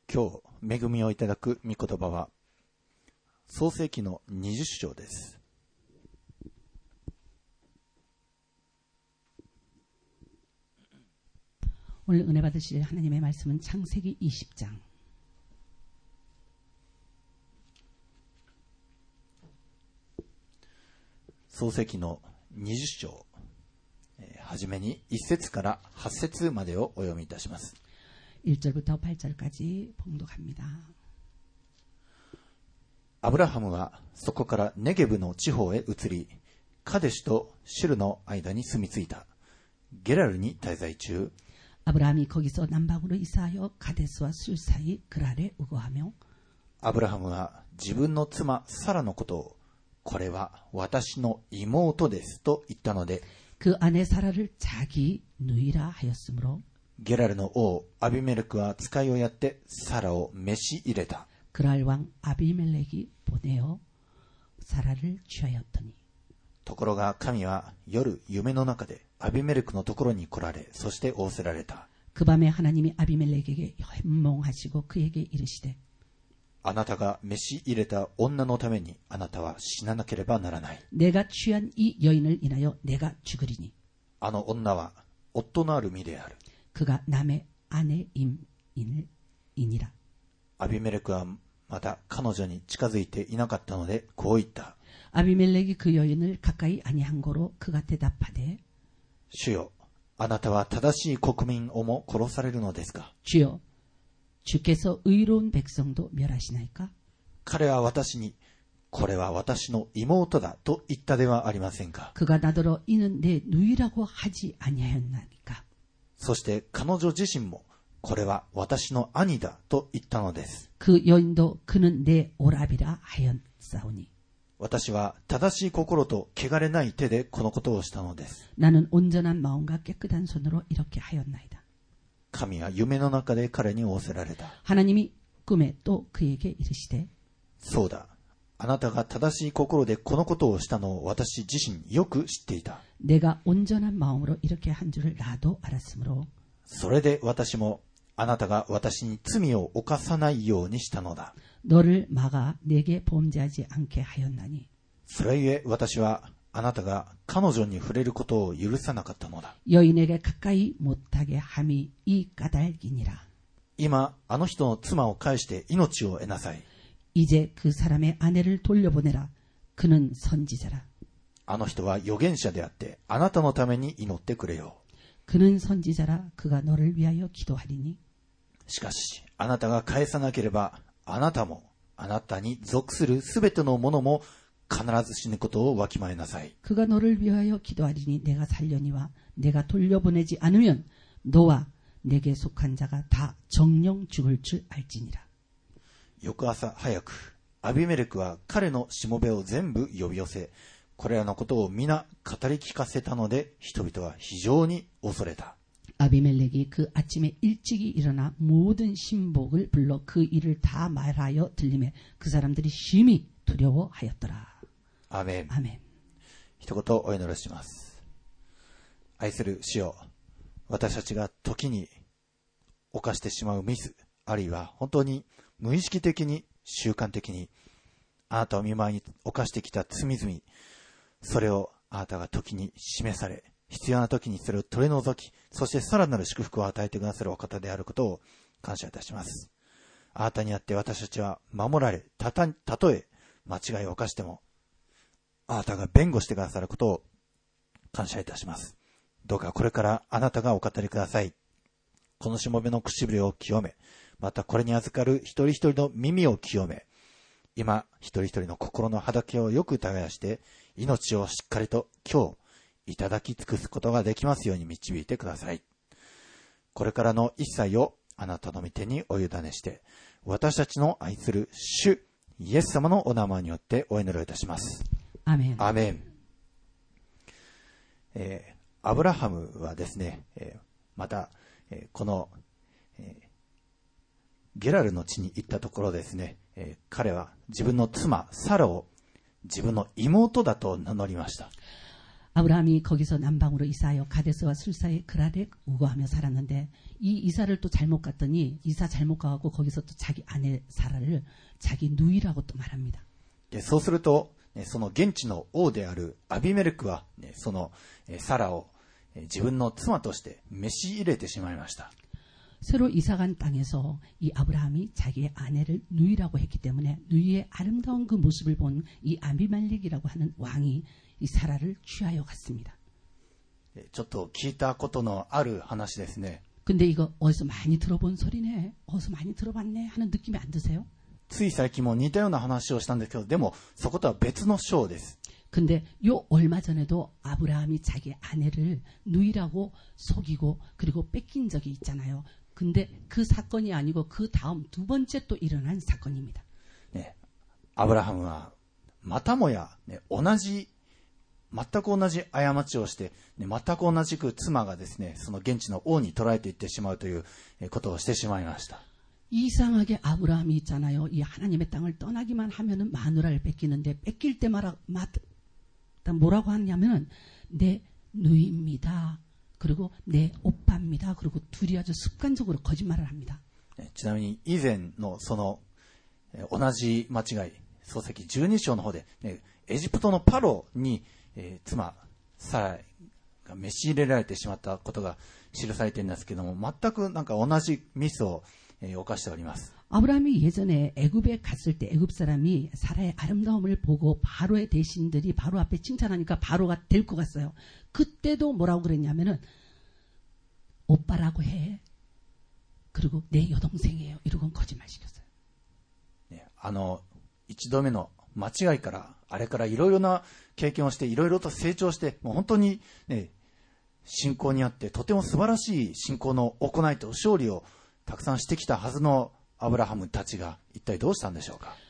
今日恵みをいただく御言葉は創世記の20章です。 오늘 은혜 받으실 하나님의 말씀은 창세기 20장. 創世記の20章、はじめに1節から8節までをお読みいたします。 1절부터 8절까지 봉독합니다. アブラハムはそこからネゲブの地方へ移り、カデシュとシュルの間に住み着いた。ゲラルに滞在中、 아브라함이 거기서 남방으로 이사하여 가데스와 술 사이 그랄에 우거하며 アブラハムは自分の妻サラのことを、これは私の妹ですと言ったので、 그 아내 사라를 자기 누이라 하였으므로 ゲラルの王アビメレクは使いをやってサラを召し入れた。 그랄 왕 아비멜렉이 보내어 사라를 취하였더니 ところが神は夜夢の中でアビメレクのところに来られ、そして仰せられた。 그 밤에 하나님이 아비멜렉에게 현몽하시고 그에게 이르시되 あなたが召し入れた女のためにあなたは死ななければならない。 내가 취한 이 여인을 인하여 내가 죽으리니 あの女は夫のある身である。 그가 남의 아내임이니라. アビメレクはまだ彼女に近づいていなかったのでこう言った。 아비멜렉이 그 여인을 가까이 아니한 거로 그가 대답하되 主よ、あなたは正しい国民をも殺されるのですか。 주여 주께서 의로운 백성도 멸하시나이까? 彼は私に、これは私の妹だと言ったではありませんか。 그가 나더러 이는 내 누이라고 하지 아니하였나이까? そして彼女自身も、これは私の兄だと言ったのです。 그 여인도 그는 내 오라비라 하였사오니 私は正しい心と汚れない手でこのことをしたのです。 나는 온전한 마음과 깨끗한 손으로 이렇게 하였나이다. 神は夢の中で彼に仰せられた。 하나님이 꿈에 또 그에게 이르시되 そうだ。あなたが正しい心でこのことをしたのを私自身よく知っていた。 내가 온전한 마음으로 이렇게 한 줄을 나도 알았으므로 それで私もあなたが私に罪を犯さないようにしたのだ。 너를 막아 내게 범죄하지 않게 하였나니 それゆえ私はあなたが彼女に触れることを許さなかったのだ。 여인에게 가까이 못하게 함이 이 까닭이니라. 今あの人の妻を返して命を得なさい。 이제 그 사람의 아내를 돌려보내라. 그는 선지자라. あの人は預言者であってあなたのために祈ってくれよ。 그는 선지자라. 그가 너를 위하여 기도하리니 しかしあなたが返さなければあなたもあなたに属するすべてのものも必ず死ぬことをわきまえなさい。 그가 너를 위하여 기도하리니 내가 살려니와 내가 돌려보내지 않으면 너와 내게 속한 자가 다 정령 죽을 줄 알지니라. 翌朝早くアビメレクは彼のしもべを全部呼び寄せ、これらのことを皆語り聞かせたので人々は非常に恐れた。 아비멜렉이 그 아침에 일찍이 일어나 모든 신복을 불러 그 일을 다 말하여 들리매 그 사람들이 심히 두려워하였더라. アーメン。 아멘. 一言お祈りします。愛する主よ、私たちが時に犯してしまうミス、あるいは本当に無意識的に習慣的にあなたを見舞いに犯してきた罪々、それをあなたが時に示され、必要な時にそれを取り除き、そしてさらなる祝福を与えてくださるお方であることを感謝いたします。あなたにあって私たちは守られ、たとえ間違いを犯してもあなたが弁護してくださることを感謝いたします。どうかこれからあなたがお語りください。このしもべの唇を清め、またこれに預かる一人一人の耳を清め、今一人一人の心の畑をよく耕して、命をしっかりと今日いただき尽くすことができますように導いてください。これからの一切をあなたの御手にお委ねして、私たちの愛する主イエス様のお名前によってお祈りをいたします。 アメン。 アメン。アブラハムはですね、また、この、ゲラルの地に行ったところですね、彼は自分の妻サラを自分の妹だと名乗りました。 아브라함이 거기서 남방으로 이사하여 가데스와 술사의 그라데 우거하며 살았는데 이 이사를 또 잘못 갔더니 이사 잘못 가고 거기서 또 자기 아내 사라를 자기 누이라고 또 말합니다. そうすると、その現地の王であるアビメレクは、そのサラを自分の妻として召し入れてしまいました。 새로 이사간 땅에서 이 아브라함이 자기의 아내를 누이라고 했기 때문에 누이의 아름다운 그 모습을 본 이 아비멜렉이라고 하는 왕이 이 사라를 취하여 갔습니다. ちょっと聞いたことのある話ですね。 근데 이거 어디서 많이 들어본 소리네, 어디서 많이 들어봤네 하는 느낌이 안 드세요? つい最近も似たような話をしたんですけど、でもそことは別の章です。 근데 요 얼마 전에도 아브라함이 자기 아내를 누이라고 속이고 그리고 뺏긴 적이 있잖아요. 근데 그 사건이 아니고 그 다음 두 번째 또 일어난 사건입니다. アブラハムはまたもや、全く同じ過ちをして、全く同じく妻がですね、その現地の王に捕らえていってしまうということをしてしまいました。 이상하게 아브라함이 있잖아요. 이 하나님의 땅을 떠나기만 하면은 마누라를 뺏기는데 뺏길 때마다 뭐라고 하냐면은 내 누이입니다. 그리고 내 오빠입니다. 그리고 둘이 아주 습관적으로 거짓말을 합니다. ちなみに以前のその同じ間違い、創世記12章の方で、エジプトのパロに、妻サラが召し入れられてしまったことが記されているんですけども、全くなんか同じミスを犯しております。 아브라함이 예전에 애굽에 갔을 때 애굽 사람이 사라의 아름다움을 보고 바로의 대신들이 바로 앞에 칭찬하니까 바로가 데리고 갔어요. 그때도 뭐라고 그랬냐면은 오빠라고 해. 그리고 내 여동생이에요. 이러고 거짓말 시켰어요. 一度目の間違いから、あれからいろいろな経験をして、いろいろと成長して、もう本当に、信仰にあって、とても素晴らしい信仰の行いと勝利をたくさんしてきたはずのアブラハムたちが一体どうしたんでしょうか。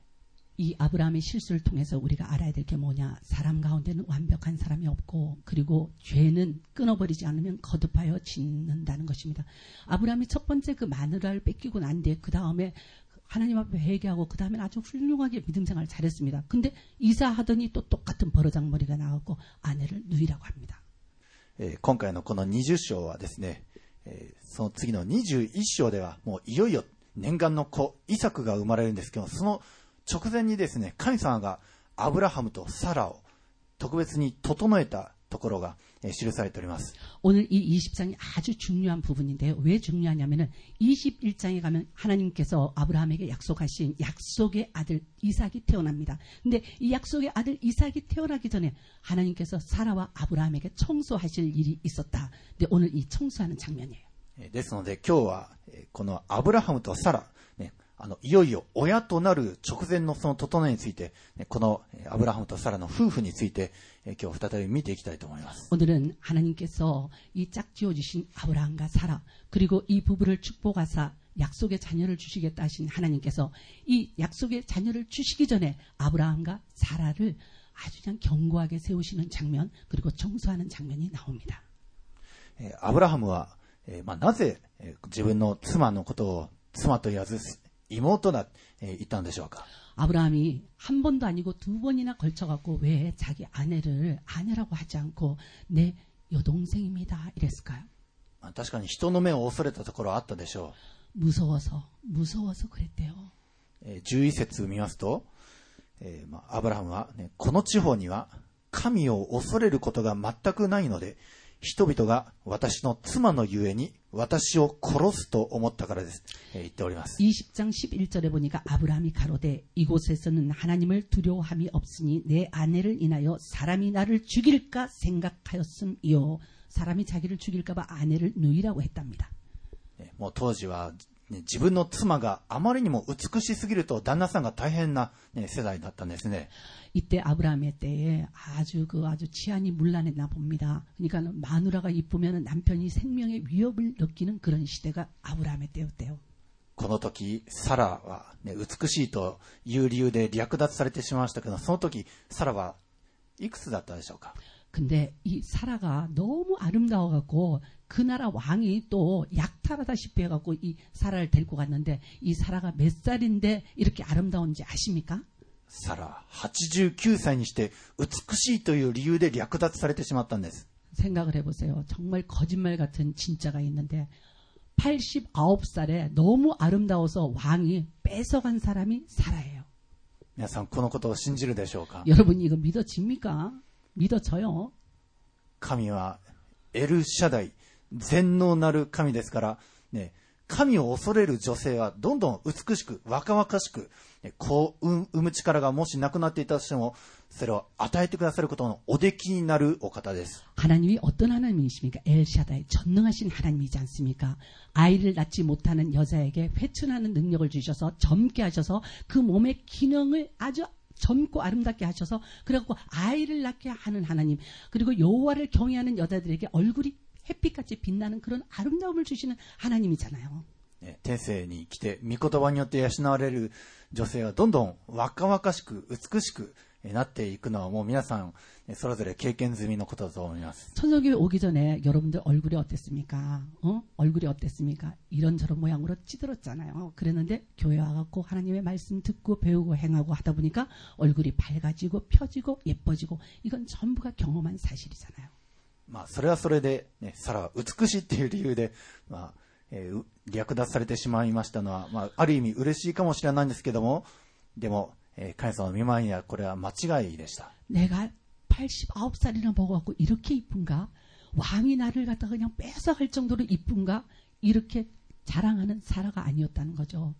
이 아브라함의 실수를 통해서 우리가 알아야 될 게 뭐냐. 사람 가운데는 완벽한 사람이 없고 그리고 죄는 끊어버리지 않으면 거듭하여 짓는다는 것입니다. 아브라함이 첫 번째 그 마누라를 뺏기고 난 뒤에 그 다음에 하나님 앞에 회개하고 그 다음에 아주 훌륭하게 믿음 생활을 잘했습니다. 근데 이사하더니 또 똑같은 버르장머리가 나왔고 아내를 누이라고 합니다. 今回のこの20章はですね、その次の21章ではもういよいよ念願の子イサクが生まれるんですけど、その直前にですね、神様がアブラハムとサラを特別に整えたところが記されております。 오늘 이 20장이 아주 중요한 부분인데요. 왜 중요하냐면은 21장에 가면 하나님께서 아브라함에게 약속하신 약속의 아들 이삭이 태어납니다. 근데 이 약속의 아들 이삭이 태어나기 전에 하나님께서 사라와 아브라함에게 청소하실 일이 있었다. 근데 오늘 이 청소하는 장면이에요. ですので今日はこのアブラハムとサラ、いよいよ親となる直前のその整えについて、このアブラハムとサラの夫婦について今日再び見ていきたいと思います。 오늘은 하나님께서 이 짝지어 주신 아브라함과 사라 그리고 이 부부를 축복하사 약속의 자녀를 주시겠다 하신 하나님께서 이 약속의 자녀를 주시기 전에 아브라함과 사라를 아주 그냥 견고하게 세우시는 장면 그리고 청소하는 장면이 나옵니다. アブラハムはなぜ自分の妻のことを妻と言わず妹だ言ったんでしょうか。 아브라함이 한 번도 아니고 두 번이나 걸쳐갖고 왜 자기 아내를 아내라고 하지 않고 내 여동생입니다 이랬을까요? 確かに人の目を恐れたところはあったでしょう。 무서워서 그랬대요. 11節見ますと、アブラハムは、この地方には神を恐れることが全くないので、人々が私の妻のゆえに私を殺すと思ったからです。言っております。 20장 11절에 보니까 아브라함이 가로되 이곳에서는 하나님을 두려워함이 없으니 내 아내를 인하여 사람이 나를 죽일까 생각하였음이요. 사람이 자기를 죽일까 봐 아내를 누이라고 했답니다. もう当時は自分の妻があまりにも美しすぎると旦那さんが大変な世代だったんですね。 이때 아브라함의 때에 아주 치안이 문란했나 봅니다. 그러니까 마누라가 이쁘면 남편이 생명의 위협을 느끼는 그런 시대가 아브라함의 때였대요. この時サラは、美しいという理由で略奪されてしまいましたけど、その時サラはいくつだったでしょうか。 근데 이 사라가 너무 아름다워갖고 그 나라 왕이 또 약탈하다시피 해갖고 이 사라를 데리고 갔는데 이 사라가 몇 살인데 이렇게 아름다운지 아십니까? サラ89歳にして美しいという理由で略奪されてしまったんです。 생각을 해보세요. 정말 거짓말 같은 진짜가 있는데 89살에 너무 아름다워서 왕이 뺏어간 사람이 사라예요. 皆さんこのことを信じるでしょうか。 여러분 이거 믿어집니까? 믿어져요. 神はエルシャダイ、全能なる神ですから、ね、神を恐れる女性はどんどん美しく若々しく、子を産む力がもしなくなっていたとしても、それを与えてくださることのおできになるお方です。 하나님이 어떤 하나님이십니까? 엘샤다이, 전능하신 하나님이지 않습니까? 아이를 낳지 못하는 여자에게 회춘하는 능력을 주셔서 젊게 하셔서 그 몸의 기능을 아주 젊고 아름답게 하셔서 그래갖고 아이를 낳게 하는 하나님, 그리고 여호와를 경외하는 여자들에게 얼굴이 햇빛같이 빛나는 그런 아름다움을 주시는 하나님이잖아요. 天性に来て御言葉によって養われる女性はどんどん若々しく美しくなっていくのはもう皆さんそれぞれ経験済みのことだと思います。 천성교회 오기 전에 여러분들 얼굴이 어땠습니까? 얼굴이 어땠습니까? 이런저런 모양으로 찌들었잖아요. 그랬는데 교회 와갖고 하나님의 말씀 듣고 배우고 행하고 하다 보니까 얼굴이 밝아지고 펴지고 예뻐지고 이건 전부가 경험한 사실이잖아요. まあそれはそれで、ね、サラは美しいっていう理由で、まあ略奪されてしまいましたのは、まあ、ある意味嬉しいかもしれないんですけども、でも、神様の御前にはこれは間違いでした。 내가 89살이나 먹어갖고 이렇게 이쁜가? 왕이 나를 갖다가 그냥 뺏어갈 정도로 이쁜가? 이렇게 자랑하는 사라가 아니었다는 거죠.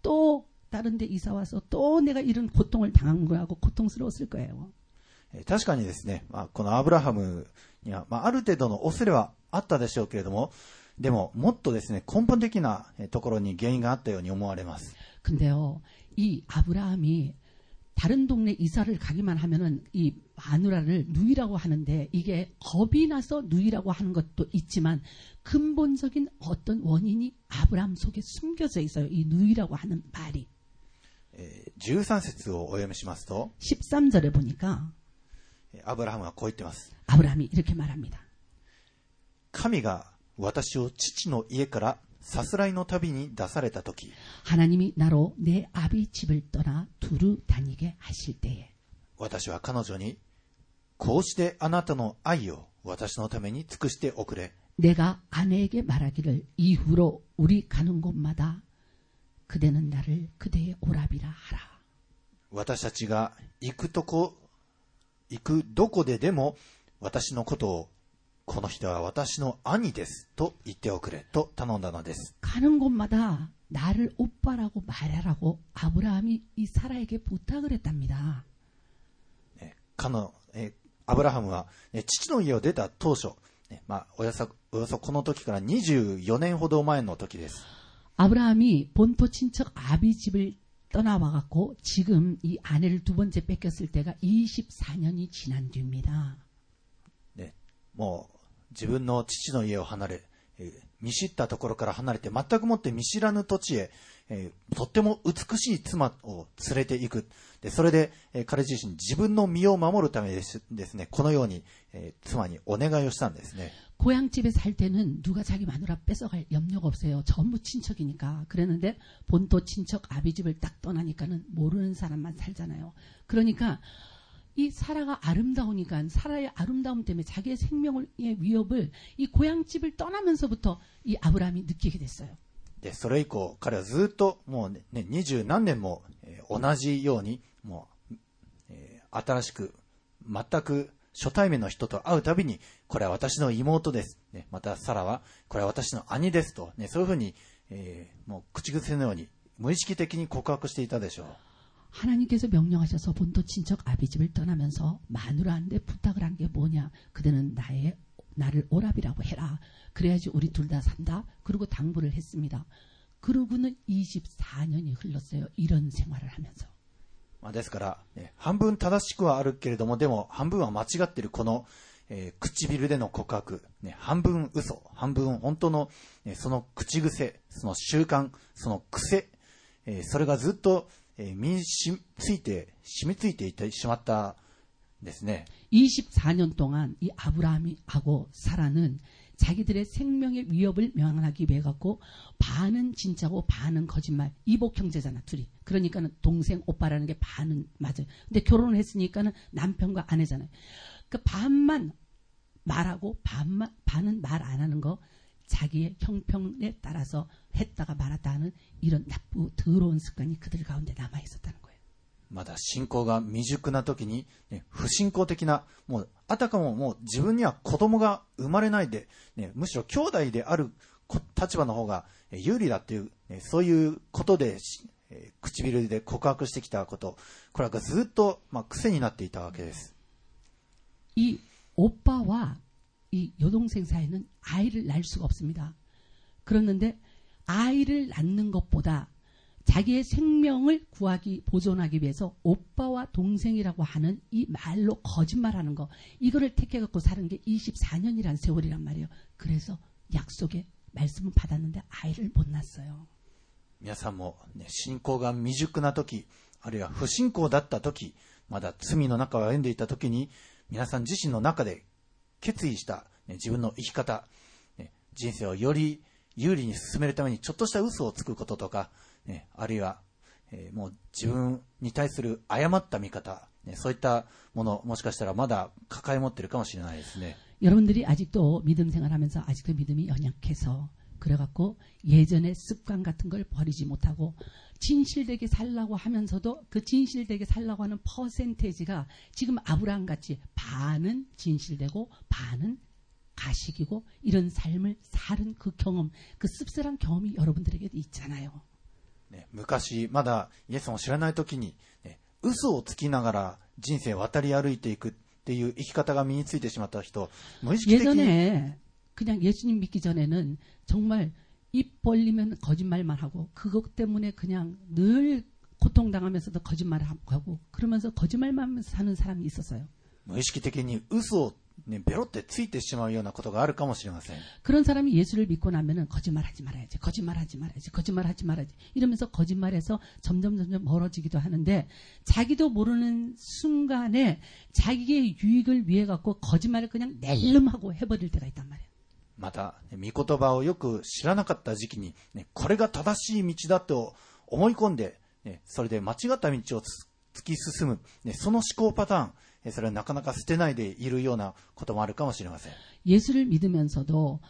또 다른 데 이사 와서 또 내가 이런 고통을 당한 거하고 고통스러웠을 거예요. 確かにですね、まあ、このアブラハムには、まあ、ある程度の恐れはあったでしょうけれども、でももっとですね、根本的なところに原因があったように思われます。 근데요, 이 아브라함이 다른 동네 이사를 가기만 하면은 이 마누라를 누이라고 하는데 이게 겁이 나서 누이라고 하는 것도 있지만 근본적인 어떤 원인이 아브라함 속에 숨겨져 있어요. 이 누이라고 하는 말이. 13節をお読みしますと、 13절에 보니까 アブラハムはこう言ってます。 아브라함이 이렇게 말합니다. 神が私を父の家からさすらいの旅に出されたとき、 하나님이 나로 내 아비 집을 떠나 두루 다니게 하실 때에 私は彼女にこうしてあなたの愛を私のために尽くしておくれ。 내가 아내에게 말하기를 이후로 우리 가는 곳마다 그대는 나를 그대의 오라비라 하라. 私たちが行くどこででも私のことをこの人は私の兄ですと言っておくれと頼んだのです。 가는 곳마다 나를 오빠라고 말하라고 아브라함이 이 사라에게 부탁을 했답니다. アブラハムは父の家を出た当初、まあ、およそこの時から24年ほど前の時です。 아브라함이 본토 친척 아비 집을 떠나와갖고 지금 이 아내를 두 번째 뺏겼을 때가 24년이 지난 뒤입니다. もう自分の父の家を離れ、見知ったところから離れて全くもって見知らぬ土地へ、とっても美しい妻を連れて行く。でそれで、彼自身自分の身を守るためですね、このように、妻にお願いをしたんですね。 고향집에 살 때는 누가 자기 마누라 뺏어갈 염려가 없어요. 전부 친척이니까. 그랬는데 본토 친척 아비 집을 딱 떠나니까는 모르는 사람만 살잖아요. 그러니까 이 사라가 아름다우니까 사라의 아름다움 때문에 자기의 생명의 위협을 이 고향집을 떠나면서부터 이 아브라함이 느끼게 됐어요. でそれ以降彼はずっともうね20何年も、同じようにもう、新しく全く初対面の人と会うたびにこれは私の妹です、ね、またサラはこれは私の兄ですと、ね、そういうふうに、もう口癖のように無意識的に告白していたでしょう。 하나님께서 명령하셔서 본토 친척 아비 집을 떠나면서 마누라한테 부탁을 한 게 뭐냐? 그대는 나를 오라비라고 해라. 그래야지 우리 둘 다 산다. 그리고 당부를 했습니다. 그러고는 24년이 흘렀어요. 이런 생활을 하면서. ですから、半分正しくはあるけれどもでも半分は間違っているこの、唇での告白、半分嘘半分本当の、その口癖その習慣その癖、それがずっと染みついていってしまったですね。 24년 동안 이 아브라함하고 사라는 자기들의 생명의 위협을 명하기 위해 갖고 반은 진짜고 반은 거짓말. 이복 형제잖아, 둘이. 그러니까는 동생, 오빠라는 게 반은 맞아요. 근데 결혼을 했으니까는 남편과 아내잖아요. 그 반만 말하고 반은 말 안 하는 거, 자기의 형편에 따라서 했다가 말았다 하는 이런 나쁘고 더러운 습관이 그들 가운데 남아 있었다는 거예요. まだ信仰が未熟な時に、ね、不信仰的な、もう、あたかももう自分には子供が生まれないで、ね、むしろ兄弟である立場の方が有利だっていう、ね、そういうことで、唇で告白してきたこと、これがずっと、癖になっていたわけです。 이 오빠와 이 여동생 사이는 아이를 낳을 수가 없습니다. 그렇는데 아이를 낳는 것보다 자기의 생명을 보존하기 위해서 오빠와 동생이라고 하는 이 말로 거짓말하는 거, 이거를 택해갖고 사는 게 24년이란 세월이란 말이에요. 그래서 약속의 말씀을 받았는데 아이를 못 낳았어요. 皆さんも、ね、信仰が未熟な時、あるいは不信仰だった時、まだ罪の中を歩んでいた時に、皆さん自身の中で決意した、ね、自分の生き方、ね、人生をより有利に進めるためにちょっとした嘘をつくこととか、ね、あるいは、もう自分に対する誤った見方、ね、そういったもの、もしかしたらまだ抱え持っているかもしれないですね。 여러분들이 아직도 믿음 생활하면서 아직도 믿음이 연약해서 그래갖고 예전의 습관 같은 걸 버리지 못하고 진실되게 살라고 하면서도 그 진실되게 살라고 하는 퍼센테이지가 지금 아브라함 같이 반은 진실되고 반은 가식이고 이런 삶을 사는 그 경험, 그 씁쓸한 경험이 여러분들에게도 있잖아요. ね、昔まだイエスを知らない時に、ね、嘘をつきながら人生を渡り歩いていくっていう生き方が身についてしまった人、無意識的に 예전에 그냥 예수님 믿기 전에는 정말 입 벌리면 거짓말만 하고 그것 때문에 그냥 늘 고통당하면서도 거짓말하고 그러면서 거짓말만 하면서 사는 사람이 있었어요. 無意識的に嘘を、ね、ベロってついてしまうようなことがあるかもしれません。 그런 사람이 예수를 믿고 나면은 거짓말하지 말아야지, 거짓말하지 말아야지, 거짓말하지 말아야지 이러면서 거짓말해서 점점 멀어지기도 하는데 자기도 모르는 순간에 자기의 유익을 위해 갖고 거짓말을 그냥 낼름하고 해버릴 때가 있단 말이에요. また、御言葉をよく知らなかった時期に、ね、これが正しい道だと思い込んで、ね、それで間違った道を突き進む、ね、その思考パターン、それはなかなか捨てないでいるようなこともあるかもしれません。 예수를 믿으면서도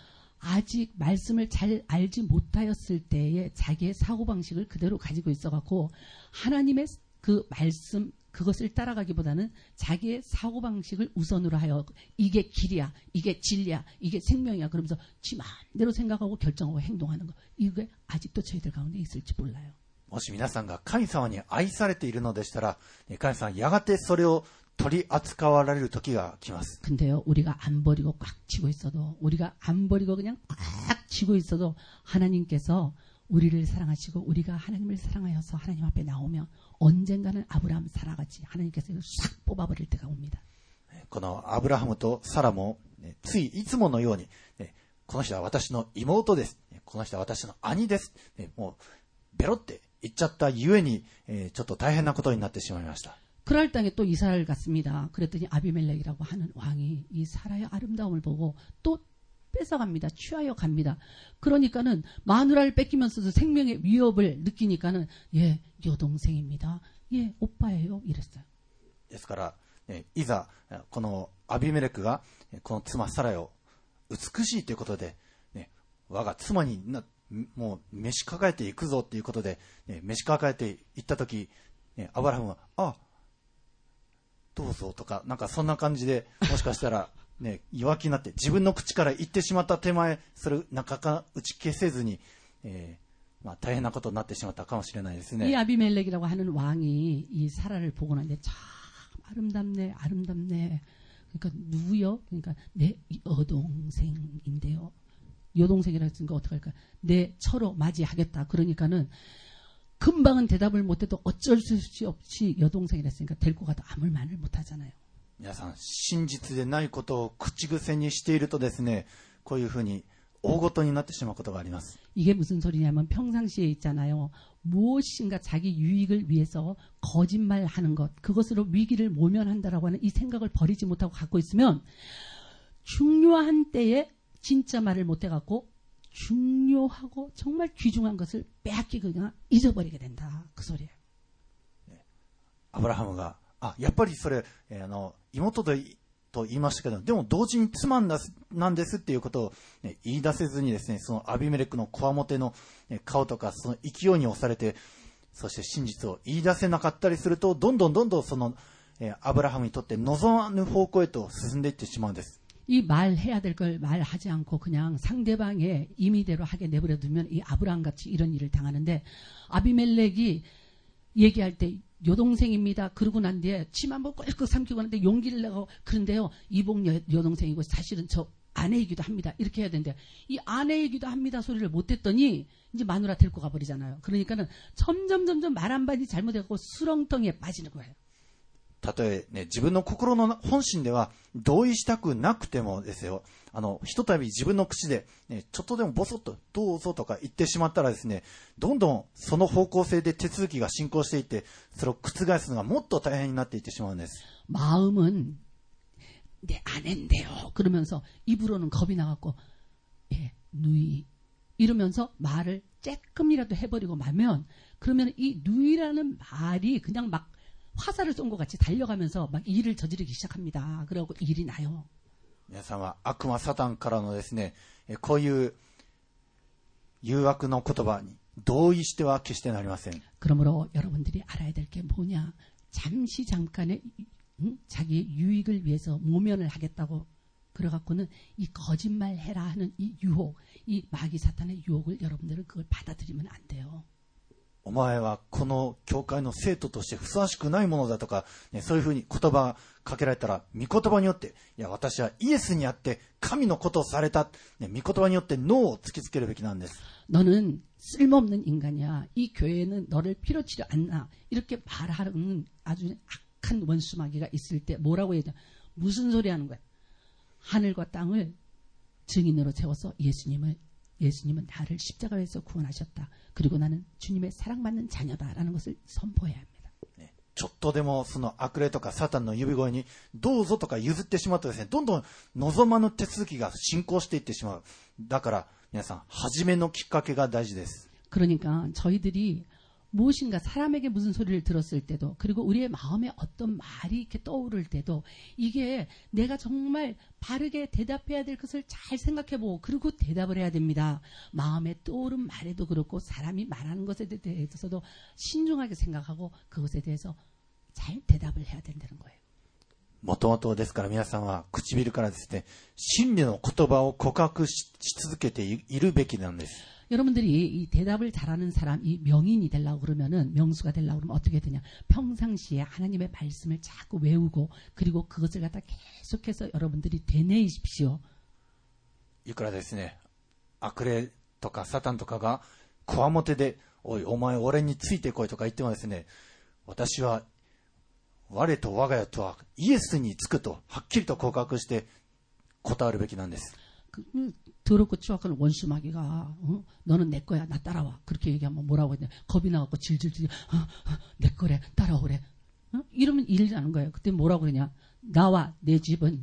아직 말씀을 잘 알지 못하였을 때에 자기의 사고방식을 그대로 가지고 있어갖고 하나님의 그 말씀 그것을 따라가기보다는 자기의 사고방식을 우선으로 하여 이게 길이야, 이게 진리야, 이게 생명이야 그러면서 지 마음대로 생각하고 결정하고 행동하는 거, 이게 아직도 저희들 가운데 있을지 몰라요. もし皆さんが神様に愛されているのでしたら、神様はやがてそれを取り扱われる時が来ます。 근데요, 우리가 안 버리고 꽉 쥐고 있어도, 우리가 안 버리고 그냥 꽉 쥐고 있어도 하나님께서 우리를 사랑하시고 우리가 하나님을 사랑하여서 하나님 앞에 나오면 언젠가는 아브라함 사라같이 하나님께서 이걸 싹 뽑아버릴 때가 옵니다. このアブラハムとサラも、ね、ついいつものように、ね、この人は私の妹です、この人は私の兄です、ね、もうベロって言っちゃったゆえに、ちょっと大変なことになってしまいました。 그럴 땅에 또 이스라엘 갔습니다. 그랬더니 아비멜렉이라고 하는 왕이 이 사라의 아름다움을 보고 또 뺏어갑니다. 취하여 갑니다. 그러니까는 마누라를 뺏기면서도 생명의 위협을 느끼니까는 예, 여동생입니다. 예, 오빠예요. 이랬어요. ですから、いざこのアビメレクがこの妻サライを美しいということで、ね、我が妻にもう召し抱えていくぞということで、ね、召し抱えていったとき、ね、アブラハムはどうぞとかなんかそんな感じでもしかしたらね、弱気になって自分の口から言ってしまった手前、それをなかなか打ち消せずに、大変なことになってしまったかもしれないですね。 이 아비멜렉이라고 하는 왕이 이 사라를 보고 나는데 참 아름답네, 아름답네. 그러니까 누구요? 그러니까 내 여동생인데요. 여동생이라 했으니까 어떡할까? 내 처로 맞이하겠다. 그러니까는 금방은 대답을 못해도 어쩔 수 없이 여동생이라 했으니까 데리고 가도 아무 말을 못하잖아요. 皆さん、真実でないことを口癖にしているとですね、こういうふうに大ごとになってしまうことがあります。 이게 무슨 소리냐면 평상시에 있잖아요. 무엇인가 자기 유익을 위해서 거짓말하는 것, 그것으로 위기를 모면한다라고 하는 이 생각을 버리지 못하고 갖고 있으면 중요한 때에 진짜 말을 못해갖고 중요하고 정말 귀중한 것을 빼앗기고 그냥 잊어버리게 된다. 그 소리예요. アブラハムが、やっぱりそれ、妹と言いましたけど、でも同時に妻なんですっていうことを、ね、言い出せずにですね、そのアビメレクのこわもての顔とか、その勢いに押されて、そして真実を言い出せなかったりすると、どんどんその、アブラハムにとって望まぬ方向へと進んでいってしまうんです。 이 말해야 될 걸 말하지 않고 그냥 상대방의 임의대로 하게 내버려두면 이 아브라함같이 이런 일을 당하는데, 아비멜렉이 얘기할 때 여동생입니다. 그러고 난 뒤에 침 한번 꿀꺽 삼키고 하는데 용기를 내고, 그런데요, 이복 여동생이고 사실은 저 아내이기도 합니다. 이렇게 해야 되는데, 이 아내이기도 합니다 소리를 못했더니 이제 마누라 데리고 가버리잖아요. 그러니까는 점점 말 한마디 잘못해갖고 수렁텅이에 빠지는 거예요. たとえね、自分の心の本心では同意したくなくてもですよ、ひとたび自分の口で、ね、ちょっとでもボソッとどうぞとか言ってしまったらですね、どんどんその方向性で手続きが進行していって、それを覆すのがもっと大変になっていってしまうんです。 마음은 내 아내인데요. 그러면서 입으로는 겁이 나갖고, 예, 누이 이러면서 말을 쬐끔이라도 해버리고 말면, 그러면 이 누이라는 말이 그냥 막 화살을 쏜 것 같이 달려가면서 막 일을 저지르기 시작합니다. 그러고 일이 나요. 皆さんは悪魔サタンからのですね、こういう誘惑の言葉に同意しては決してなりません。 그러므로 여러분들이 알아야 될 게 뭐냐? 잠시 잠깐의 자기 유익을 위해서 모면을 하겠다고 그래갖고는 이 거짓말 해라 하는 이 유혹, 이 마귀 사탄의 유혹을 여러분들은 그걸 받아들이면 안 돼요. お前はこの教会の生徒としてふさわしくないものだとか、ね、そういうふうに言葉かけられたら、御言葉によって、いや、私はイエスにあって神のことをされた、ね、御言葉によってノーを突きつけるべきなんです。 너는 쓸모없는 인간이야. 이 교회는 너를 필요치도 않나. 이렇게 말하는 아주 악한 원수마귀가 있을 때 뭐라고 해야 돼? 무슨 소리 하는 거야? 하늘과 땅을 증인으로 세워서 예수님은 나를 십자가에서 구원하셨다. 그리고 나는 주님의 사랑받는 자녀다라는 것을 선포해야 합니다. ちょっとでもその悪霊とかサタンの呼び声にどうぞとか譲ってしまうとですね、どんどん望まぬ手続きが進行していってしまう。だから皆さん、初めのきっかけが大事です。 그러니까 저희들이 무엇인가 사람에게 무슨 소리를 들었을 때도, 그리고 우리의 마음에 어떤 말이 이렇게 떠오를 때도, 이게 내가 정말 바르게 대답해야 될 것을 잘 생각해보고 그리고 대답을 해야 됩니다. 마음에 떠오른 말에도 그렇고 사람이 말하는 것에 대해서도 신중하게 생각하고 그것에 대해서 잘 대답을 해야 된다는 거예요. もともとですから皆さんは唇からですね、真理の言葉を告白し続けているべきなんです。 여러분들이 이 대답을 잘하는 사람, 이 명인이 되려고 그러면은, 명수가 되려고 그러면 어떻게 되냐? 평상시에 하나님의 말씀을 자꾸 외우고, 그리고 그것을 갖다 계속해서 여러분들이 되뇌이십시오. いくらですね、悪霊とかサタンとかがこわもてで、おい、お前俺についてこいとか言ってもですね、私は我と我が家とはイエスにつくとはっきりと告白して答えるべきなんです。 더럽고 추악한 원수마귀가 너는 내 거야, 나 따라와. 그렇게 얘기하면 뭐라고 했냐? 겁이 나갖고 질질질 내 거래, 따라오래. 이러면 일하는 거예요. 그때 뭐라고 그러냐? 나와 내 집은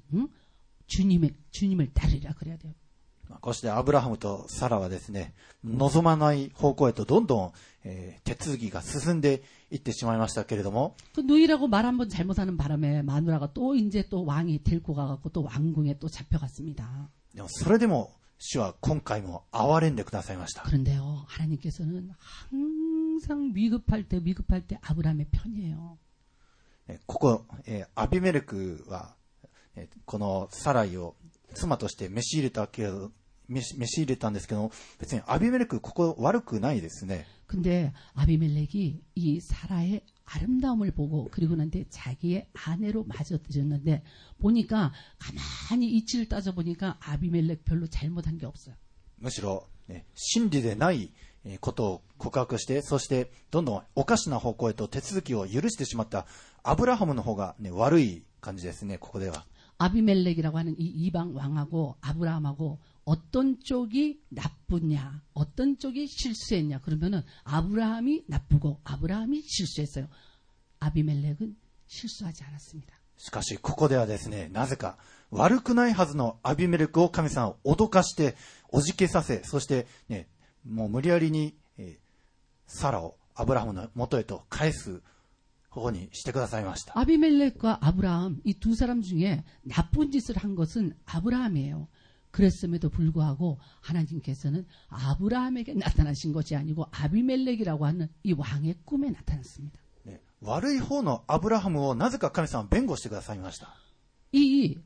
주님을 따르리라 그래야 돼요. こうしてアブラハムとサラはですね、望まない方向へとどんどん、手続きが進んでいってしまいましたけれども、 그 누이라고 말 한번 잘못하는 바람에 마누라가 또 이제 또 왕이 데리고 가갖고 또 왕궁에 또 잡혀갔습니다. でもそれでも主は今回も憐れんでくださいました。 그런데요, 하나님께서는 항상 위급할 때 아브라함의 편이에요. ここ、アビメレクは、このサライを妻として召し入れたんですけど、別にアビメレクここ悪くないですね。 근데 아비멜렉이 이 사라의 아름다움을 보고 그리고 난 뒤에 자기의 아내로 맞아들였는데, 보니까 가만히 이치를 따져보니까 아비멜렉 별로 잘못한 게 없어요. むしろ、真理でないことを告白して、そしてどんどんおかしな方向へと手続きを許してしまったアブラハムの方が、悪い感じですね。ここでは 아비멜렉이라고 하는 이 이방 왕하고 아브라함하고 어떤 쪽이 나쁘냐, 어떤 쪽이 실수했냐, 그러면은 아브라함이 나쁘고 아브라함이 실수했어요. 아비멜렉은 실수하지 않았습니다. しかし、ここではですね、なぜか悪くないはずのアビメレクを神様は脅かして、おじけさせ、そしてね、もう無理やりに、サラをアブラハムの元へと返す方にしてくださいました。 아비멜렉과 아브라함 이 두 사람 중에 나쁜 짓을 한 것은 아브라함이에요. 그랬음에도 불구하고 하나님께서는 아브라함에게 나타나신 것이 아니고 아비멜렉이라고 하는 이 왕의 꿈에 나타났습니다. ね、悪い方のアブラハムをなぜか神様は弁護してくださいました。 이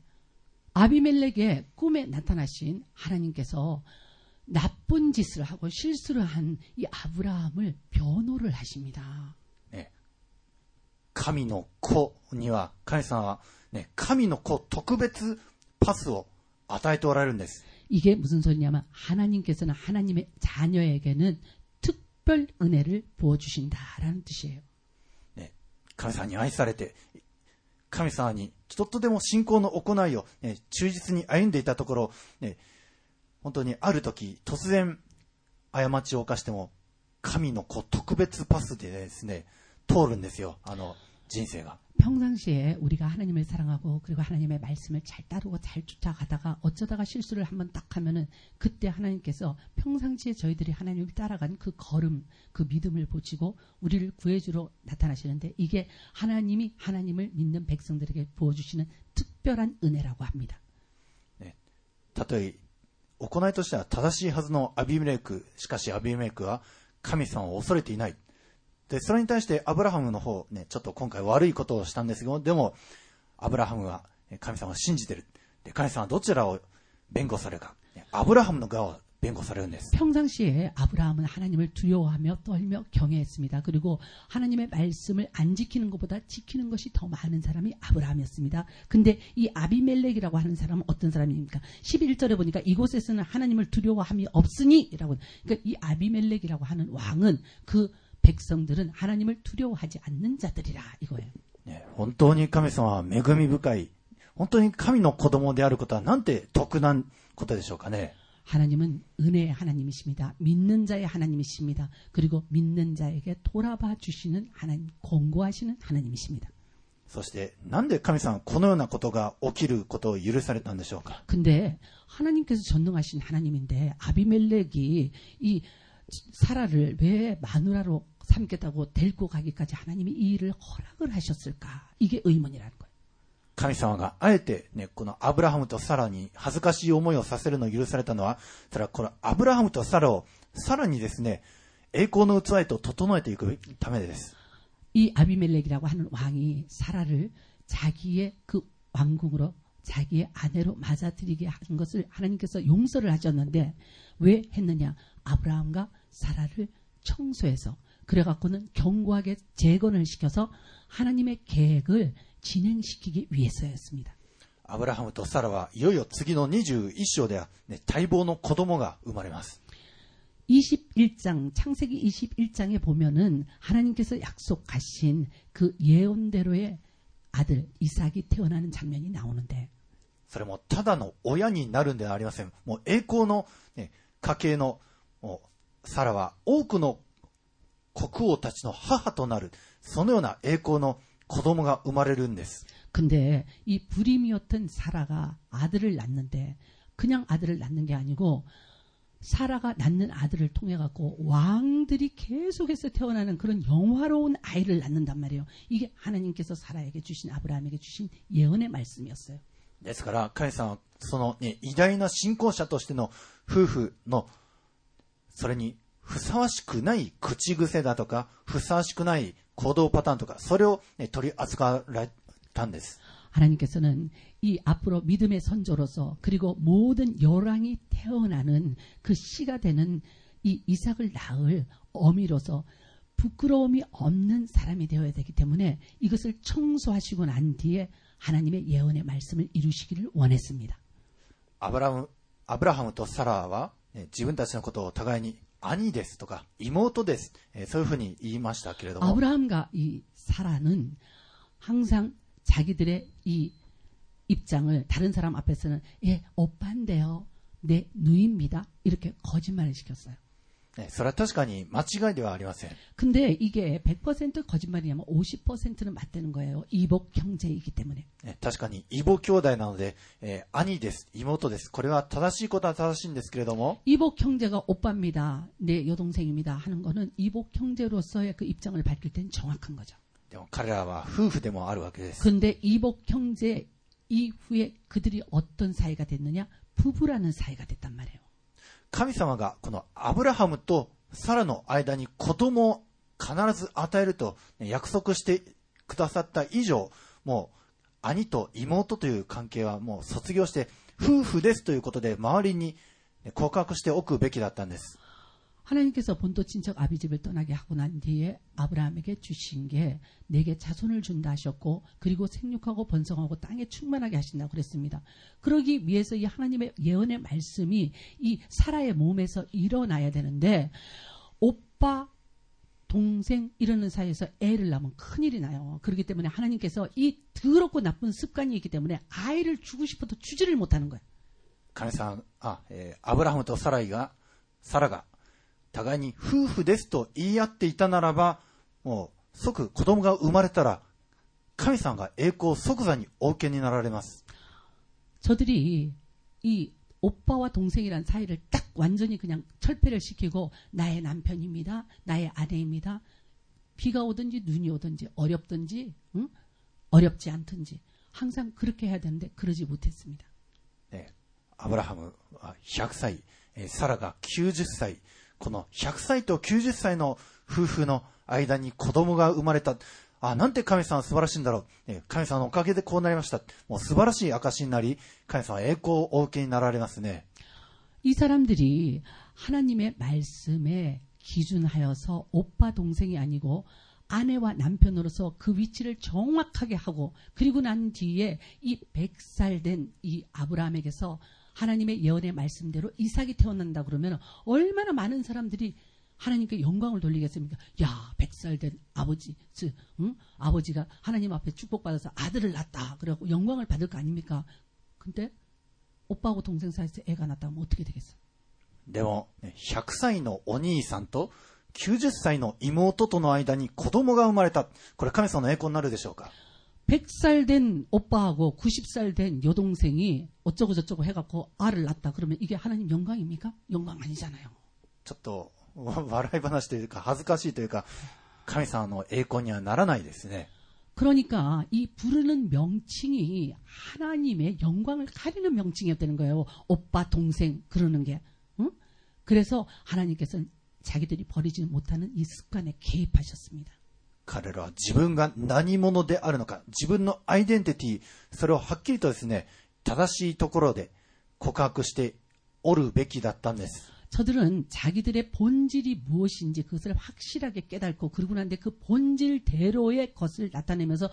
아비멜렉의 꿈에 나타나신 하나님께서 나쁜 짓을 하고 실수를 한 이 아브라함을 변호를 하십니다. ね、神の子には神様は、ね、神の子特別パスを与えておられるんです。 이게 무슨 소리냐면 하나님께서는 하나님의 자녀에게는 특별 은혜를 부어주신다라는 뜻이에요. ね、神様に愛されて、神様にちょっとでも信仰の行いを、ね、忠実に歩んでいたところ、ね、本当にある時突然過ちを犯しても神の子特別パスでですね通るんですよ、人生が。 평상시에 우리가 하나님을 사랑하고 그리고 하나님의 말씀을 잘 따르고 잘 쫓아가다가 어쩌다가 실수를 한번 딱 하면은 그때 하나님께서 평상시에 저희들이 하나님을 따라간 그 걸음, 그 믿음을 보시고 우리를 구해주러 나타나시는데 이게 하나님이 하나님을 믿는 백성들에게 부어주시는 특별한 은혜라고 합니다. ね、たとえ行いとしては正しいはずのアビメレク、しかしアビメレクは神様を恐れていない。で、それに対してアブラハムの方、ね、ちょっと今回悪いことをしたんですけど、でも、アブラハムは神様を信じてる。で、神様はどちらを弁護されるか。アブラハムの側を弁護されるんです。 평상시에 아브라함은 하나님을 두려워하며 떨며 경외했습니다. 그리고 하나님의 말씀을 안 지키는 것보다 지키는 것이 더 많은 사람이 아브라함이었습니다. 근데 이 아비멜렉이라고 하는 사람은 어떤 사람입니까? 11절에 보니까 이곳에서는 하나님을 두려워함이 없으니라고. 그러니까 이 아비멜렉이라고 하는 왕은 그 백성들은 하나님을 두려워하지 않는 자들이라 이거예요. ね、本当に神様は恵み深い、本当に神の子供であることはなんて得なことでしょうかね。 하나님은 은혜의 하나님이십니다. 믿는 자의 하나님이십니다. 그리고 믿는 자에게 돌아봐 주시는 하나님, 공고하시는 하나님이십니다. そしてなんで神様はこのようなことが起きることを許されたんでしょうか。 근데 하나님께서 전능하신 하나님인데 아비멜렉이 이 사라를 왜 마누라로 삼겠다고 데리고 가기까지 하나님이 이 일을 허락을 하셨을까? 이게 의문이라는 거예요. 神様があえてね、このアブラハムとサラに恥ずかしい思いをさせるのを許されたのは、それはこのアブラハムとサラをさらにですね、栄光の器へと整えていくためです。 이 아비멜렉이라고 하는 왕이 사라를 자기의 그 왕궁으로 자기의 아내로 맞아들이게 한 것을 하나님께서 용서를 하셨는데 왜 했느냐? 아브라함과 사라를 청소해서 그래갖고는 견고하게 재건을 시켜서 하나님의 계획을 진행시키기 위해서였습니다. アブラハムとサラはいよいよ次の21章では、ね、待望の子供が生まれます。 21장, 창세기 21장에 보면은 하나님께서 약속하신 그 예언대로의 아들 이삭이 태어나는 장면이 나오는데 それもただの親になるんではありません。もう栄光の、ね、家系のサラは多くの国王たちの母となる、そのような栄光の子供が生まれるんです。 근데 이 불임이었던 사라가 아들을 낳는데 그냥 아들을 낳는 게 아니고 사라가 낳는 아들을 통해 갖고 왕들이 계속해서 태어나는 그런 영화로운 아이를 낳는단 말이에요. 이게 하나님께서 사라에게 주신 아브라함에게 주신 예언의 말씀이었어요. ですから神様はその、ね、偉大な信仰者としての夫婦のそれにふさわしくない口癖だとかふさわしくない行動パターンとかそれを、ね、取り扱われたんです。 하나님께서는 이 앞으로 믿음의 선조로서 그리고 모든 열왕이 태어나는 그 씨가 되는 이 이삭을 낳을 어미로서 부끄러움이 없는 사람이 되어야 되기 때문에 이것을 청소하시고 난 뒤에 하나님의 예언의 말씀을 이루시기를 원했습니다. アブラハムとサラは、ね、自分たちのことを互いに兄ですとか妹です、そういうふうに言いましたけれども 아브라함과 이 사라는 항상 자기들의 이 입장을 다른 사람 앞에서는 예, 오빠인데요. 내 누이입니다. 이렇게 거짓말을 시켰어요. ね、それは確かに間違いではありません。 근데 이게 100% 거짓말이냐면 50%는 맞다는 거예요. 이복 형제이기 때문에. ね、確かに異母兄弟なので、兄です、妹です。これは正しいことは正しいんですけれども、 이복 형제가 오빠입니다. 내 여동생입니다. 하는 거는 이복 형제로서의 그 입장을 밝힐 땐 정확한 거죠. でも彼らは夫婦でもあるわけです。 근데 이복 형제 이후에 그들이 어떤 사이가 됐느냐? 부부라는 사이가 됐단 말이에요. 神様がこのアブラハムとサラの間に子供を必ず与えると約束してくださった以上、もう兄と妹という関係はもう卒業して夫婦ですということで周りに告白しておくべきだったんです。 하나님께서 본토 친척 아비집을 떠나게 하고 난 뒤에 아브라함에게 주신 게 내게 자손을 준다 하셨고, 그리고 생육하고 번성하고 땅에 충만하게 하신다고 그랬습니다. 그러기 위해서 이 하나님의 예언의 말씀이 이 사라의 몸에서 일어나야 되는데, 오빠 동생 이러는 사이에서 애를 낳으면 큰일이 나요. 그렇기 때문에 하나님께서 이 더럽고 나쁜 습관이 있기 때문에 아이를 주고 싶어도 주지를 못하는 거예요. 神様、アブラハムとサラが互いに夫婦ですと言い合っていたならば、もう即子供が生まれたら神様が栄光を即座にお受けになられます。 저들이 이 오빠와 동생이란 사이를 딱 완전히 그냥 철폐를 시키고 나의 남편입니다. 나의 아내입니다. 비가 오든지 눈이 오든지 어렵든지 어렵지 않든지 항상 그렇게 해야 되는데 그러지 못했습니다. 네, アブラハムは100歳、サラが90歳、この100歳と90歳の夫婦の間に子供が生まれた。なんて神様は素晴らしいんだろう。神様のおかげでこうなりました。もう素晴らしい証になり、神様は栄光をお受けになられますね。 이 사람들이 하나님의 말씀에 기준하여서 오빠 동생이 아니고 아내와 남편으로서 그 위치를 정확하게 하고, 그리고 난 뒤에 이 100살 된 이 아브라함에게서 하나님의 예언의 말씀대로 이삭이 태어난다 그러면 얼마나 많은 사람들이 하나님께 영광을 돌리겠습니까? 야, 100살 된 아버지가 하나님 앞에 축복받아서 아들을 낳았다. 그래갖고 영광을 받을 거 아닙니까? 근데 오빠하고 동생 사이에서 애가 낳았다면 어떻게 되겠어요? でも、100歳のお兄さんと90歳の妹との間に子供が生まれた。これ神様の栄光になるでしょうか？ 100살 된 오빠하고 90살 된 여동생이 어쩌고 저쩌고 해갖고 알을 낳았다. 그러면 이게 하나님 영광입니까? 영광 아니잖아요. ちょっと笑い話というか恥ずかしいというか神様の栄光にはならないですね。 그러니까 이 부르는 명칭이 하나님의 영광을 가리는 명칭이었다는 거예요. 오빠, 동생 그러는 게. 응? 그래서 하나님께서는 자기들이 버리지 못하는 이 습관에 개입하셨습니다. 彼らは自分が何者であるのか、自分のアイデンティティ、それをはっきりとですね、正しいところで告白しておるべきだったんです。 저들은 자기들의 본질이 무엇인지 그것을 확실하게 깨닫고, 그러고 난 뒤에 그 본질대로의 것을 나타내면서